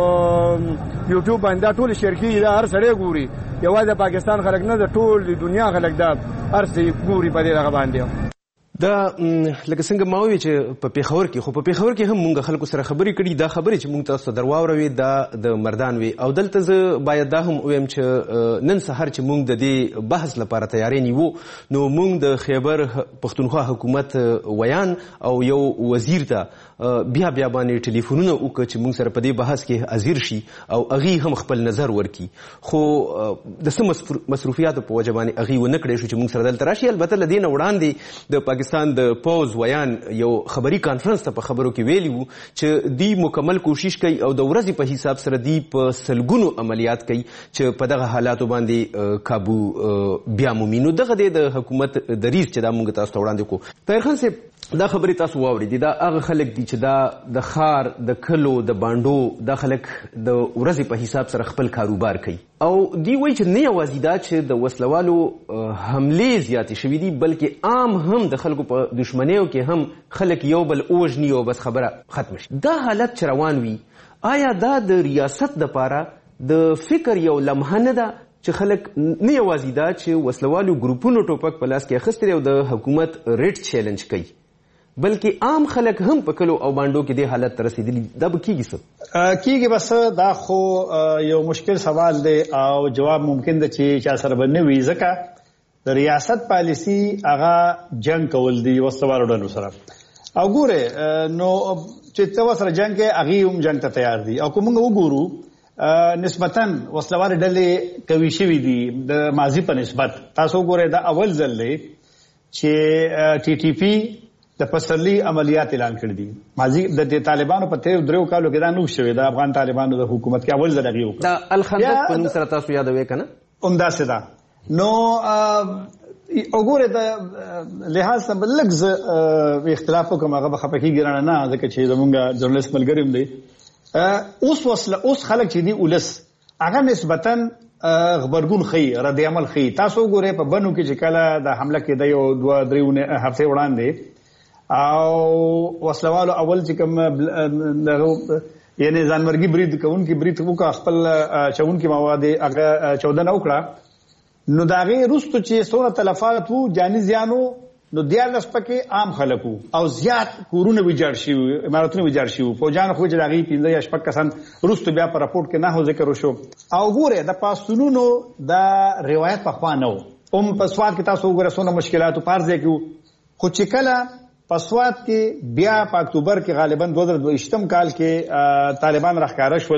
یوټیوب باندې دا ټول شیر کېږي. دا هر سړی ګوري، یوازې د پاکستان خلک نه، د ټول دنیا خلک دا هر څه ګوري په دې دغه باندې. دا لکه څنګه ما وی چې په پیښور کې خو په پیښور کې هم مونږ خلکو سره خبرې کړي. دا خبرې چې مونږ تاسو در واوروي دا د مردان وي. او دلته زه باید دا هم ویم چې نن سحر چې مونږ د دې بحث لپاره تیاری نیوو نو مونږ د خیبر پښتونخوا حکومت ویان او یو وزیر ته بیا باندې ټلیفونونه وکړه چې مونږ سره په دې بحث کې حاضر شي او هغې هم خپل نظر ورکړي. خو د څه مصروفیاتو په وجه باندې هغې ونه کړی شو چې مونږ سره دلته راشي. البته له دې نه وړاندې د پاکستان د پوز ویان یو خبري کانفرنس ته په خبرو کې ویلي وو چې دی مکمل کوشش کوي او د ورځې په حساب سره دی په سلګونو عملیات کوي چې په دغه حالاتو باندې کابو بیا مومي. نو دغه د حکومت دریځ چې دا مونږ تاسو ته وړاندې کوو. طاهر خان صاحب دا خبرې تاسو واورېدې، دا هغه خلک دي چې دا د ښار د کلو د بانډو دا خلک د ورځې په حساب سره خپل کاروبار کوي او دی وایي چې نه یوازې دا چې د وسلوالو حملې زیاتې شوي دي بلکې عام هم د خلکو په دشمنیو کې هم خلک یو بل وژني او بس خبره ختم شي. دا حالت چې روان وي آیا دا د ریاست دپاره د فکر یو لمحه نه ده چې خلک نه یوازې دا چې وسلوالو ګروپونو ټوپک په لاس کې اخیستی دی او د حکومت ریټ چیلنج کوي بلکې عام خلک هم په کلو او بانډو کې دې حالت ته رسېدلي؟ دا به کېږي څه کېږي؟ بس دا خو یو مشکل سوال دی او جواب ممکن ده چې چا سره به نه وي، ځکه د ریاست پالیسي هغه جنګ کول دي وسلوالو ډلو سره. او ګوره نو چې ته ورسره جنګ کوې هغې هم جنګ ته تیار دي. او که موږ وګورو نسبتاً وسلوالې ډلې قوي شوي دي د ماضي په نسبت. تاسو وګورئ دا اول ځل دی چې ټي ټي پي د پسرلي عملیات اعلان کړي دي. ماضي د طالبانو په 13 کالو کې دا نو شوی د افغان طالبانو د حکومت کې اول ځل هغې وکړه. دا الخندق په نوم سره تاسو یادوئ که نه؟ همداسې ده. نو وګورئ د لحاظ سره به لږ اختلاف وکړم، هغه به خفه کېږي رانه نه، ځکه چې زمونږ جرنالست ملګری هم دی. اوس خلک چې دي ولس هغه نسبتاً غبرګون ښیي، رد عمل ښیي. تاسو وګورئ په بنو کې چې کله د حمله کېده یو 2-3 هفتې وړاندې او وسلوالو اول چې کوم یعنی ځانمرګي برید کوونکي برید وکړه، خپل چونکي مواد هغه چودنه وکړه، نو د هغې وروستو چې څومره تلفات وو جاني زیان وو نو 14 پکې عام خلک وو او زیات کورونه ویجاړ شوي، عمارتونه ویجاړ شوي. پوجان خو چې د هغې 15 یا 6 کسان وروستو بیا په راپورټ کې نه ذکر وشو. او ګورئ د پاڅونونو د روایت پخوا نه و. په سوات کې تاسو وګورئ څومره مشکلات په هر ځای کې وو، خو چې کله په سوات کې بیا په اکتوبر کې غالبا 2022 کال کې طالبان راښکاره شول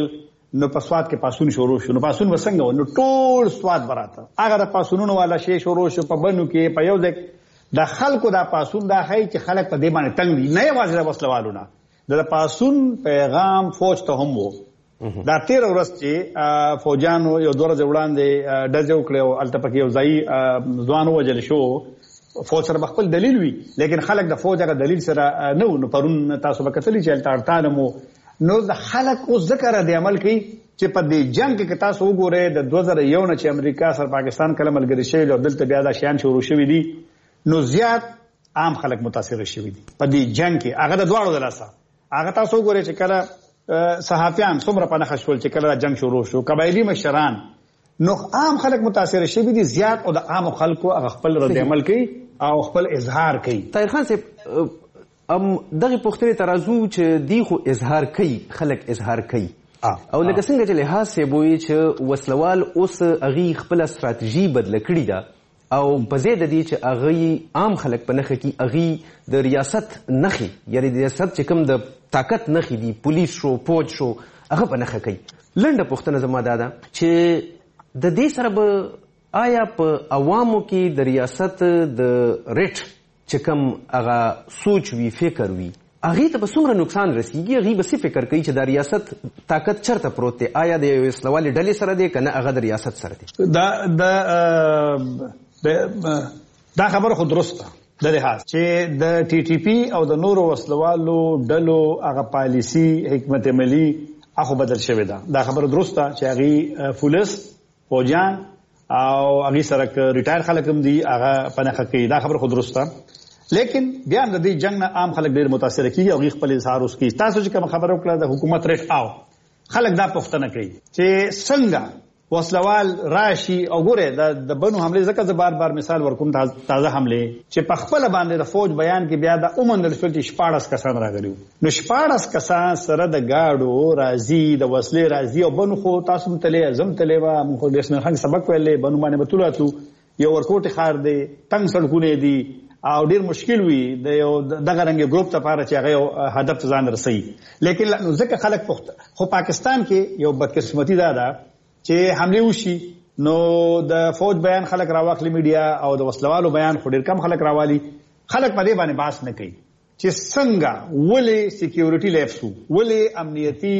نو په سواد کې پاسون شروع شو. نو پاسون وسنګ نو ټول سواد براته هغه د پاسونونو والا شی شروع شو په بنو کې په یو ځای د خلکو دا پاسون دا خی چې خلک په دې باندې تنګ دي نه یوازې د وسلوالونه د پاسون پیغام فوج ته هم وو. دا 13 ورځ چې فوجانو یو دوره وړاندې ډزې وکړې او الته پکې یو ځای ځوان وجل شو فوج سره خپل دلیل وی لیکن خلک د فوج هغه دلیل سره نو پرون تاسو به کتلی چې الټارتان مو نو د خلک اوس ذکر د عمل کوي چې په دې جنگ کې تاسو وګورئ د 2001 نه چې امریکا سره پاکستان کله ملګری شوی او دلته بیا دا شیان شروع شوی دي نو زیات عام خلک متاثر شوی دي په دې جنگ کې هغه د دواړو د لاسه هغه تاسو وګورئ چې کله صحافیان څومره په نخښ شول چې کله جنگ شروع شو قبایلی مشران نو عام خلک متاثر شوی دي زیات او د عام خلکو هغه خپل رد عمل کوي او خپل اظهار کوي. طاهر خان صاحب دغه پوښتنې ترازو چې دی خو اظهار کوي خلک اظهار کوي او لکه څنګه چې لحاظ صاحب وایي چې وسلوال اوس هغې خپله ستراتیژي بدله کړې ده او په ځای د دې چې هغوی عام خلک په نښه کړي هغوی د ریاست نښې یعنې د ریاست چې کوم د طاقت نښې دي پولیس شو فوج شو هغه په نښه کوي. لنډه پوښتنه زما دا ده چې د دې سره به آیا په عوامو کې د ریاست د ریټ چې کوم هغه سوچ وي فکر وي هغې ته به څومره نقصان رسیږي هغې به څه فکر کوي چې دا ریاست طاقت چرته پروت دی آیا د یو وسلوالې ډلې سره دی که نه هغه د ریاست سره دی. دا خبره خو درسته د لحاظ چې د ټي ټي پي او د نورو وسلوالو ډلو هغه پالیسي حکمت عملي هغه بدل شوې ده. دا خبره درسته چې هغې پولیس فوجان او هغې سره ریټایر خلک هم دي هغه په نښه کوي. دا خبره خو درسته لیکن بیا د دې جنگ نه عام خلک ډېر متاثره کېږي او هغې خپل اظهار اوس کوي. تاسو چې کومه خبره وکړه د حکومت ریټ او خلک دا پوښتنه کوي چې څنګه وسلوال راشي او ګوره د بنو حملې ځکه زه بار بار مثال ورکوم تازه حملې چې په خپله باندې د فوج بیان کې بیا د وموندل شول چې 14 کسان راغلي نو 14 کسان سره د ګاډو راځي د وسلې راځي او بنو خو تاسو متلې زم تلې وه موږ خو ډېر څنګه سبق ویلې بنو باندې به تلو یو ورکوټې ښار دی تنګ سړکونه دي او ډېر مشکل وي د یو دغه رنګې ګروپ لپاره چې هغه یو هدف ته ځان رسوي لیکن ځکه خلک خو پاکستان کې یو بدقسمتي دا ده چې حمله وشي نو د فوج بیان خلک راواخلي میډیا او د وسلوالو بیان خو ډېر کم خلک راوالي خلک په دې باندې بحث نه کوي چې څنګه ولې سکیورټي لیپس ولې امنیتي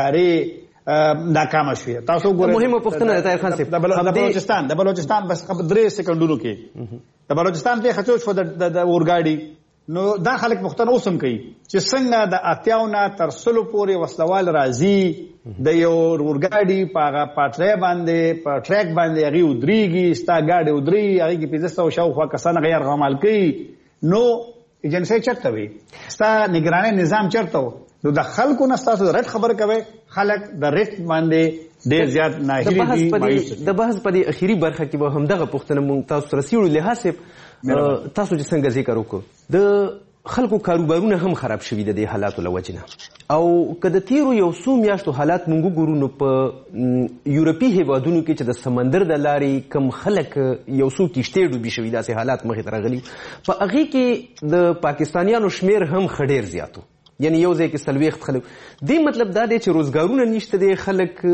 ادارې ناکامه شوې. تاسو ګورئ مهمه پوښتنه ده طاهر خان صاحب د بلوچستان بس 3 سکندونو کې د بلوچستان په خطو شو د اورګاډي نو دا خلک مختنه اوسم کوي چې څنګه د اتیاونه تر سلو پورې وسلوال راځي د یو اورګاډي په پټری باندې په ټریک باندې هغه ودرېږي ستا ګاډي ودرې هغه کې 1500 شاوخوا کسان غیر غمال کوي نو ایجنسی چرته وي ستا نگراني نظام چرته نو د خلکو نه تاسو رټ خبر کوي خلک د رټ باندې ډېر زیات ناهیلي دي. د بحث په دې اخیری برخه کې به همدغه پوښتنه مونږ تاسو سره سیړو لحاظ تاسو چې څنګه ذکر وکړو د خلکو کاروبارونه هم خراب شوي د دې حالاتو له وجې نه او که د تیرو یو څو میاشتو حالات مونږ وګورو نو په یورپي هیوادونو کې چې د سمندر د لارې کم خلک یو څو کښتۍ ډوبې شوي داسې حالات مخې ته راغلي په هغې کې د پاکستانیانو شمیر هم ښه ډېر زیات و یعنی یو ځای کې 40 خلک دې مطلب دا دی چې روزګارونه نشته دی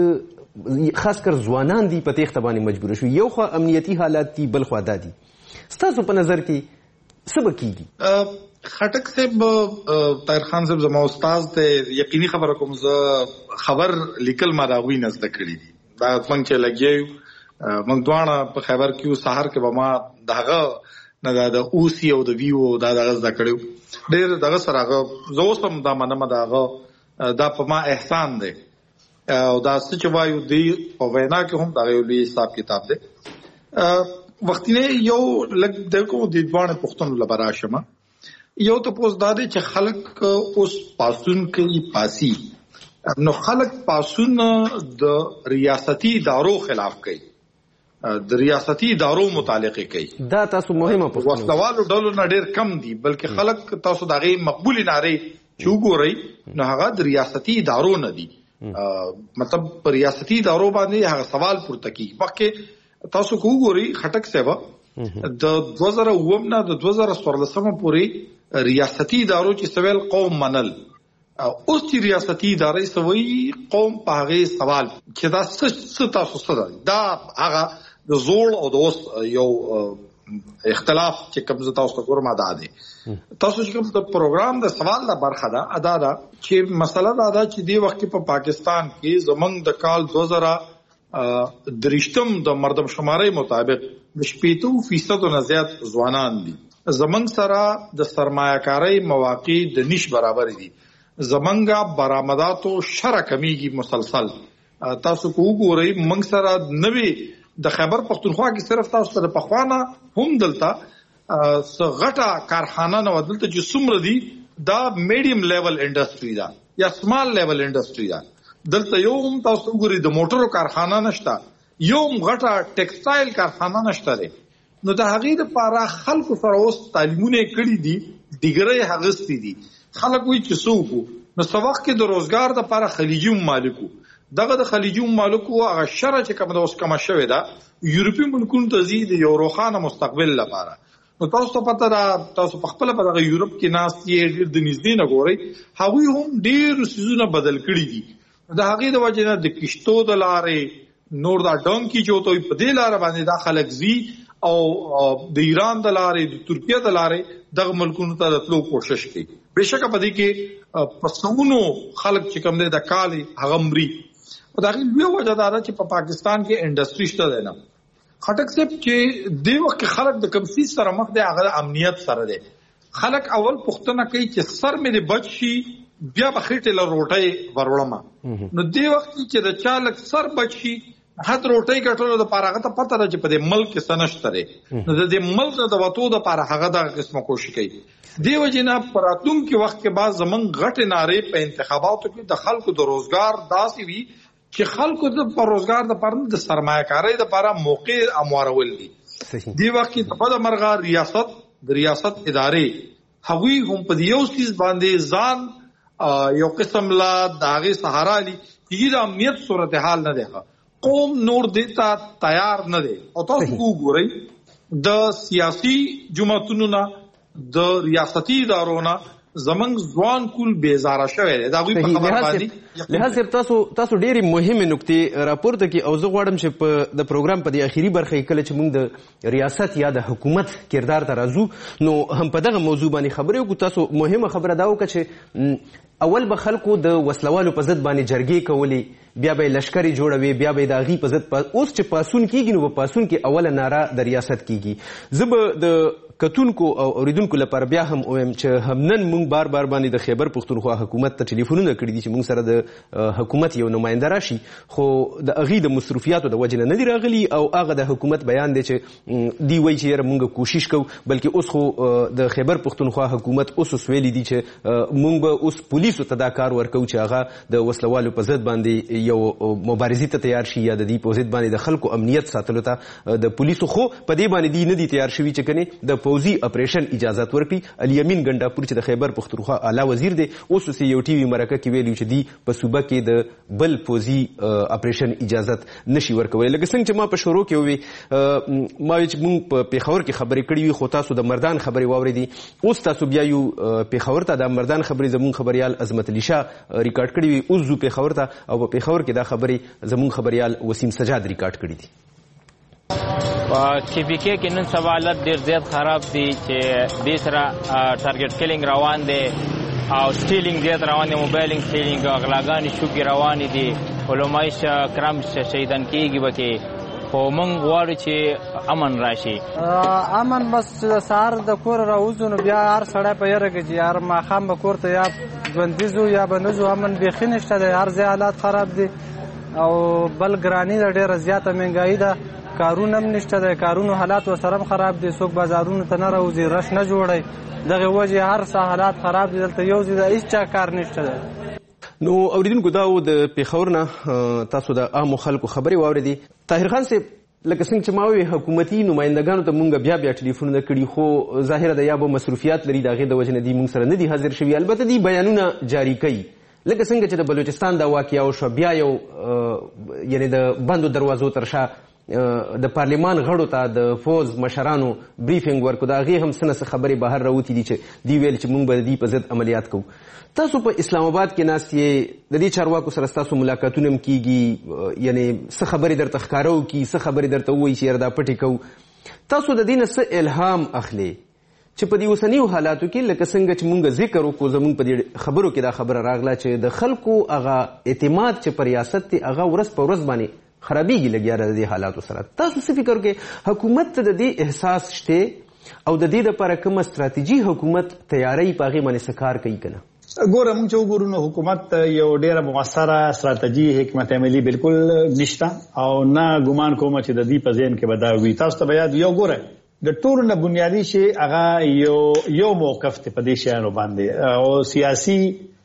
خلک خاص کر ځوانان دي په تېښته باندې مجبوره شوي یو خوا امنیتي حالات دي بل خوا دا دي ستاسو په نظر کې څه به کېږي؟ خټک صاحب طاهر خان صاحب زما استاد ته یقیني خبره کوم زه خبر لیکل ما د هغوی نه زده کړي دي دا موږ چې لګیا یو موږ دواړه په خیبر کې سهار کې به ما د هغه نه د اوسي او د ویو دا دغه زده کړی ډېر دغه سره هغه زه اوس هم دا منم د هغه دا په ما احسان دی او دا څه چې وایو دی په وینا کې هم دغه یو لوی حساب کتاب دی. وختینه یو لږ دغه د دوانه پښتون لپاره شمه یو ته پوس داده چې خلک اوس پاسون کوي پاسي نو خلک پاسون د ریاستي ادارو خلاف کوي د ریاستي ادارو متعلق کوي دا تاسو مهمه پوښتنه وسلوالو ډلو نه ډېر کم دي بلکې خلک تاسو دغه مقبول ناري چې وګورئ نو هغه د ریاستي ادارو نه دي مطلب پر ریاستي ادارو باندې هغه سوال پورته کوي مخکې تاسو کو وګورئ خټک صاحب د 2009 نه د 2014 پورې ریاستي ادارو چې سویل قوم منل اوس چې ریاستي ادارې سوي قوم په هغه سوال چې دا څه تاسو سره دا هغه د زوړ او د اوس یو اختلاف چې کوم ز تاسو کوم ادا دي تاسو چې کوم د پروګرام د سوال د برخه ده ادا ده چې مسله دا چې دی وخت په پاکستان کې زمنګ د کال 2023 د مردم شمارې مطابق 80% نه زیات ځوانان دي. زمنګ سره د سرمایه‌کاري مواقع د نش برابر دي. زمنګ برآمداتو شره کمیږي مسلسل. تاسو کو وګورئ موږ سره نوې د خیبر پختونخوا کې صرف تاسو ته پخوانه هم دلته غټه کارخانه نه ودلته چې څومره دي دا میډیم لیول انډستری ده یا سمال لیول انډستری ده. دلته یو هم تاسو وګورئ د موټرو کارخانه نشته، یو غټه ټیکسټایل کارخانه نشته ده. نو د هغې لپاره خلکو سره اوس تعلیمونه کړي دي، ډیګرۍ هغستې دي. خلک وایي چې څوک نو څه وخت کې د روزګار دپاره خلیجي ممالکو دغه د خلیجي ممالکو هغه شره چې کوم د اوس کمه شوې ده یورپي ملکونو ته ځي د یو روښانه مستقبل لپاره. نو تاسو ته پته ده، تاسو په خپله په دغه یورپ کې ناست یې ډېر د نږدې نه ګورئ، هغوی هم ډېر څیزونه بدل کړي دي. د هغې د وجې نه د کشتو د لارې نور دا ډانکي چې ورته وایي په دې لاره باندې دا خلک ځي او د ایران د لارې د ترکیې د لارې دغه ملکونو ته د تلو کوشش کوي. بېشکه په دې کې په سوونو خلک چې کوم دی د کالې هغه مري. او دا غي لوی وجه دا چې په پاکستان کې انډستری شته دی نه. خټک صاحب چې د وخت خلک د کوم څه سره مخ دي هغه امنیت سره دی. خلک اول پوښتنه کوي چې سر مې بچ شي بیا به خېټه له روټۍ ورولم. نو د وخت چې د چالک سر بچ شي حد روټۍ ګټلو د پاره هغه ته پته ده چې په دې ملک کې سنشت لري. نو د دې ملک د وټو د پاره هغه د قسمه کوشش کوي. دیو جنا پراتوم کې وخت کې بعد زمنګ غټ ناره په انتخاباتو کې د خلکو د روزګار داسې وي چې خلکو د روزګار د پاره د سرمایه‌کارۍ د پاره موقع اموارول دي. دی وخت کې په د مرغا ریاست ادارې هغوی هم په یو سیس باندې ځان یو قسم لا داغه سهارا لي چې د امنیت صورتحال نه ده. قوم نور دیتا تیار نه دی. او تاسو وګورئ د سیاسي جماعتونو نه د ریاستي ادارو نه زمنګ ځوان کول بیزاره شوی دی. دا غوي په خبر باندې لحاظ تاسو ډېری مهمه نکته راپورته کې او زه غواړم چې په د پروګرام په د اخیری برخه کله چې موږ د ریاست یا د حکومت کردار ته راځو نو هم په دغه موضوع باندې خبرې وکړو. تاسو مهمه خبره دا وکړه چې اول به خلکو د وسلوالو په ضد باندې جرګې کولې، بیا به لشکرې جوړوي، بیا به د هغې په ضد اوس چې پاسون کېږي نو په پاسون کې اوله ناره د ریاست کېږي. زه به د کتونکو او اوریدونکو لپاره بیا هم وایم چې هم نن موږ بار بار باندې د خیبر پښتونخوا حکومت ته ټلیفونونه کړي دي چې موږ سره د حکومت یو نماینده راشي، خو د هغې د مصروفیاتو د وجې نه دي راغلي او هغه د حکومت بیان دی چې دی وایي چې یاره موږ کوشش کوو. بلکې اوس خو د خیبر پښتونخوا حکومت اوس ویلي دي چې موږ به اوس پولیسو ته دا کار ورکوو چې هغه د وسلوالو په ضد باندې یو مبارزې ته تیار شي یا د دې په ضد باندې د خلکو امنیت ساتلو ته د پولیسو، خو په دې باندې دی نه دي تیار شوي چې کنې د پوځي اپریشن اجازت ورکړي. علي امین ګنډاپور چې د خیبر پښتونخوا اعلی وزیر دی اوس یو ټي وي مرکه کې ویلي چې دی په صوبه کې د بل پوځي اپریشن اجازت نشي ورکولی. لکه څنګه چې ما په شروع کې ووی ما چې موږ په پیښور کې خبرې کړې وي، خو تاسو د مردان خبرې واورېدې. اوس تاسو بیا یو پیښور ته د مردان خبرې زموږ خبریال عظمت علي شاه ریکارډ کړې وي، اوس ځو پیښور ته او په پیښور کې دا خبرې زموږ خبریال وسیم سجاد ریکارډ کړې دي. کې بي کې نن سبا حالت ډېر زیات خراب دي چې دې سره ټارګټ کیلینګ روان دی او سټیلینګ زیات روان دی، موبایلینګ سټیلینګ غلاګانې شوکې روانې دي، علمای کرام شهیدان کېږي پکې. خو موږ غواړو چې امن راشي. امن بس سهار د کور راوځو نو بیا هر سړی په یره کې چې هر ماښام به کور ته یا ژوندي ځو یا به نه ځو. امن بیخي نشته دی، هر ځای حالات خراب دي او بل ګراني ده، ډېره زیاته مهنګایي ده، کارونه هم نشته دی، کارونو حالات ورسره هم خراب دي، څوک بازارونو ته نه راوځي، رش نه جوړی. دغې وجې هر څه حالات خراب دي، دلته یو ځای د هېڅ چا کار نشته دی. نو اوریدونکو دا و د پیښور نه تاسو د عامو خلکو خبرې واورېدې. طاهر خان صاحب لکه څنګه چې ما وویل حکومتي نمایندګانو ته مونږ بیا ټلیفونونه کړي، خو ظاهره ده یا به مصروفیات لري، د هغې د وجې نه دوی مونږ سره نه دي حاضر شوي. البته دوی بیانونه جاري کوي، لکه څنګه چې د بلوچستان دا واقعه وشوه، بیا یو یعنې د بندو دروازو تر شا د پارلیمان غړو ته د فوز مشرانو بریفینګ ورکو د هغې هم څه نه څه خبرې بهر راوتې دي چې دوی ویل چې موږ به د دې په ضد عملیات کوو. تاسو په اسلام آباد کې ناست یې، د دې چارواکو سره ستاسو ملاقاتونه هم کیږي، یعنی څه خبرې درته ښکاره وکړي، څه خبرې درته ووایي چې یاره دا پټې کوو. تاسو د دې نه څه الهام اخلئ چې په دې اوسنیو حالاتو کې لکه څنګه چې مونږ ذکر وکړو، زمونږ په دې خبرو کې دا خبره راغله چې د خلکو هغه اعتماد چې په ریاست دی هغه ورځ په ورځ باندې خرابېږي لګیا د دې حالاتو سره. تاسو څه فکر کوئ حکومت ته د دې احساس شته او د دې دپاره کومه ستراتیجي حکومت تیاری په هغې باندې څه کار کوي که نه؟ ګوره موږ چې وګورو نو حکومت یو ډېره مؤثره ستراتیجي حکمت عملي بالکل نشته او نه ګمان کوم چې د دې په ذهن کې به دا وي. تاسو ته به یاد یو ګوره د ټولو نه بنیادي شی هغه یو موقف دی په دې شیانو باندې او سیاسي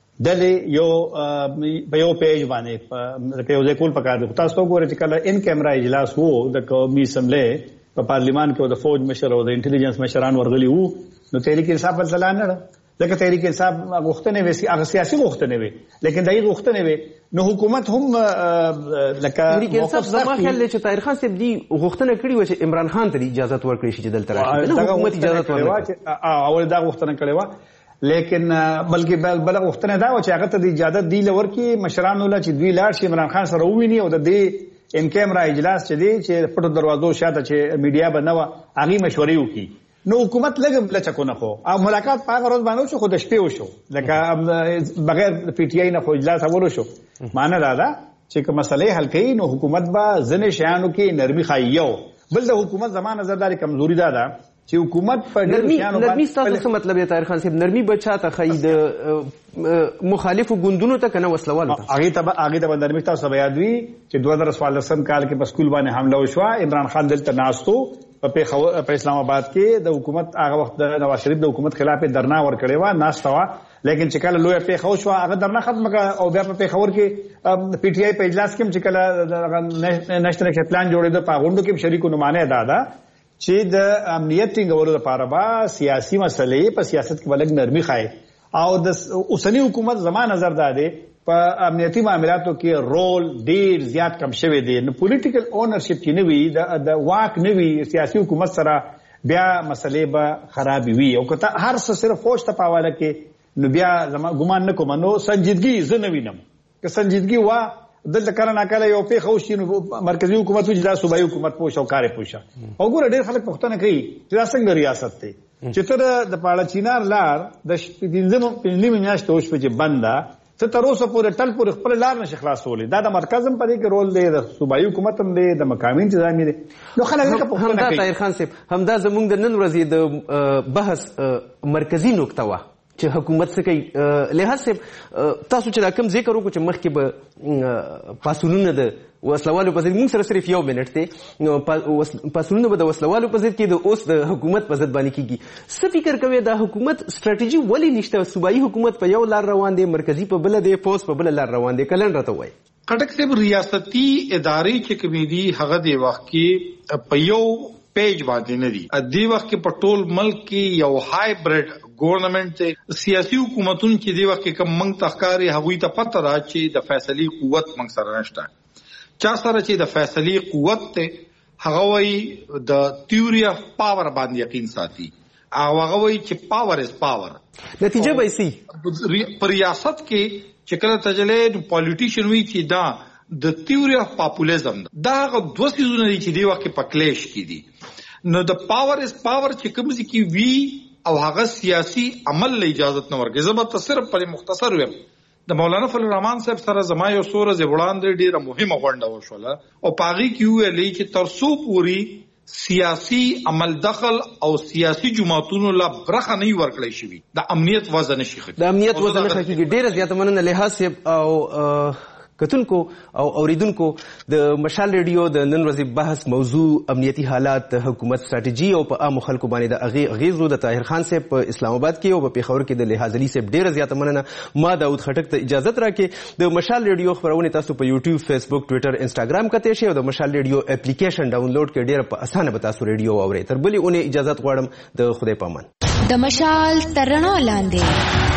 ډلې په یو پیج باندې لکه یو ځای کول پکار دی. تاسو وګورئ چې کله ان کیمرا اجلاس وو د قومي اسمبلی په پارلیمان کې د فوج مشر او د انټيليجنس مشران ورغلي وو، نو تحریک انصاف بل ځلان نه ځکه تحریک انصاف غوښتنې وې هغه سیاسي غوښتنې وې، لیکن دغه غوښتنې وې نو حکومت هم لکه تحریک انصاف زما خیال دی چې طاهر خان صاحب دې غوښتنه کړې وه چې عمران خان ته اجازه ورکړي شي چې دلته راشي، نه حکومت اجازه ورکړي اول دا غوښتنه کړې وه، لیکن بلکې بل غوښتنه دا و چې هغه ته د اجازه دی لورکي مشرانو له چې دوی لاړ شي عمران خان سره وویني او د دې ان کیمرا اجلاس چې دی چې پټو دروازو شاته چې میډیا به نه وه هغې مشورې وکړي. نو حکومت لږ لچکونه خو او ملاقات په هغه ورځ باندې وشو خو د شپې وشو لکه بغیر پی ټي آی نه خو اجلاس اول وشو. معنی دا ده چې که مسلې حل کوي نو حکومت به ځینې شیانو کې نرمي ښایي. یو بل د حکومت زما نظر دا کمزوري دا ده چې حکومت په ډېرو شیانو باندې نرمي ستاسو څه مطلب دی طاهر خان صاحب؟ نرمي به چاته ښایي د مخالفو ګوندونو ته که نه وسلوالو ته؟ هغې ته به نرمي تاسو به یاد وي چې 2014 کال کې په سکول باندې حمله وشوه، عمران خان دلته ناست و په اسلام آباد کې د حکومت هغه وخت د نواز شریف د حکومت خلاف درنا ورکړې وه ناسته وه، لیکن چې کله لویه پیښه وشوه هغه درنا ختمه کړه او بیا په پېښور کې پی ټي آی په اجلاس کې هم چې کله نیشنل ایکشن پلان جوړېده په غونډو کې هم شریکو. نو معنی دا ده چې د امنیت ټینګولو لپاره به سیاسي مسلې په سیاست کې به لږ نرمي ښایي او د اوسني حکومت زما نظر دا دی په امنیتي معاملاتو کې رول ډیر زیات کم شوی دی. نو پولیټیکل اونرشپ چې نه وي د واک نه وي سیاسي حکومت سره بیا مسلې به خرابې وي او که هر څه صرف فوج ته په حواله کې نو بیا زما ګمان نه کوم نو سنجیدګي زه نه وینم. که سنجیدګي وه دلته کله ناکله یو پیښه وشي نو مرکزي حکومت وایي چې دا صوبایي حکومت پوه شه او کار یې پوه شه. او ګوره ډېر خلک پوښتنه کوي چې دا څنګه ریاست دی چې ته د پاړه چینار لار د 15 میاشتې وشوه چې بند ده، ته تر اوسه پورې ټل پورې خپل لار نشي خلاصولی. دا د مرکز هم په دې کې رول دی، د صوبایي حکومت هم دی، د مقامي انتظامي دی. نو خلک لکه پوښتنه کوي. همدا طاهر خان صاحب همدا زموږ د نن ورځې د بحث مرکزي نقطه وه چې حکومت څه کوي. لحاظ صاحب تاسو چې دا کوم ذکر وکړو چې مخکې به پاسونونه د وسلوالو په ضد، موږ سره صرف یو منټ دی، نو پاسونونه به د وسلوالو په ضد کې د اوس د حکومت په ضد باندې کېږي. څه فکر کوئ دا حکومت ستراتیژي ولې نشته؟ صوبایي حکومت په یو لار روان دی، مرکزي په بله دی، فوز په بله لار روان دی. کلن راته وایي خټک صاحب ریاستي ادارې چې کومې دي هغه د وخت کې په یو پیج باندې نه دي. دې وخت کې په ټول ملک کې یو هایبرډ ګورنمنت دی. سیاسي حکومتونه چې دې وخت کې کوم منځ ته ښکاري هغوی ته پته ده چې د فیصلې قوت موږ سره نشته. چا سره چې د فیصلې قوت دی هغه وایي د تیوري اف پاور باندې یقین ساتي او هغه وایي چې پاور از پاور. نتیجه به سي په ریاست کې چې کله تجلی پالیټیشن وي چې دا د تیوري اف پاپولیزم دا هغه دوه څیزونه دي چې دې وخت کې په کلیش کې دي. نو د پاور از پاور چې کوم ځای کې وي او هغه سیاسي عمل له اجازت نه ورکړي. زه به صرف پر مختصر ویم د مولانا فضل الرحمن صاحب سره زما یو څو ورځې وړاندې ډېره مهمه غونډه وشوله او په هغې کې وویلې چې تر څو پورې سیاسي عمل دخل او سیاسي جماعتونو لا برخه نه ورکړی شوي د امنیت وضع نشي ښه کېږي. د امنیت وضع نه ښه کېږي. ډېره زیاته مننه لحاظ صاحب او کتونکو او اوریدونکو. د مشال ریډیو د نن ورځې بحث موضوع امنیتي حالات، حکومت ستراتیژي او په عامو خلکو باندې د هغې اغېزو د طاهر خان صاحب په اسلام آباد کې او په پېښور کې د لحاظ علي صاحب. ډېره زیاته مننه. ما داود خټک ته اجازت راکړې. د مشال ریډیو خپرونې تاسو په یوټیوب، فیسبوک، ټویټر، انسټاګرام کتلی شئ او د مشال ریډیو اپلیکیشن ډاونلوډ کړئ. ډېره په اسانه به تاسو ریډیو واورئ. تر بلې اونۍ اجازت غواړم. د خدای په امان. د مشال تر رڼا لاندې.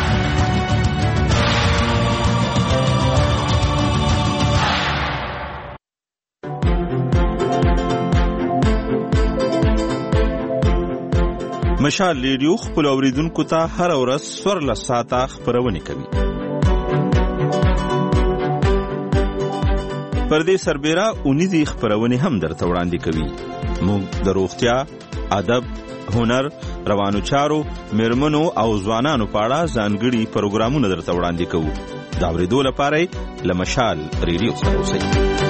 مشال ریډیو خپل اوریدونکو ته هر ورځ 14 ساعته خبرونه کوي. پر دې سربېره اونیزي خبرونه هم درته وړاندې کوي. موږ د روغتیا، ادب، هنر، روانو چارو، میرمنو او ځوانانو په اړه ځانګړي پروګرامونه درته وړاندې کوو. دا اورېدو لپاره له مشال ریډیو سره اوسئ.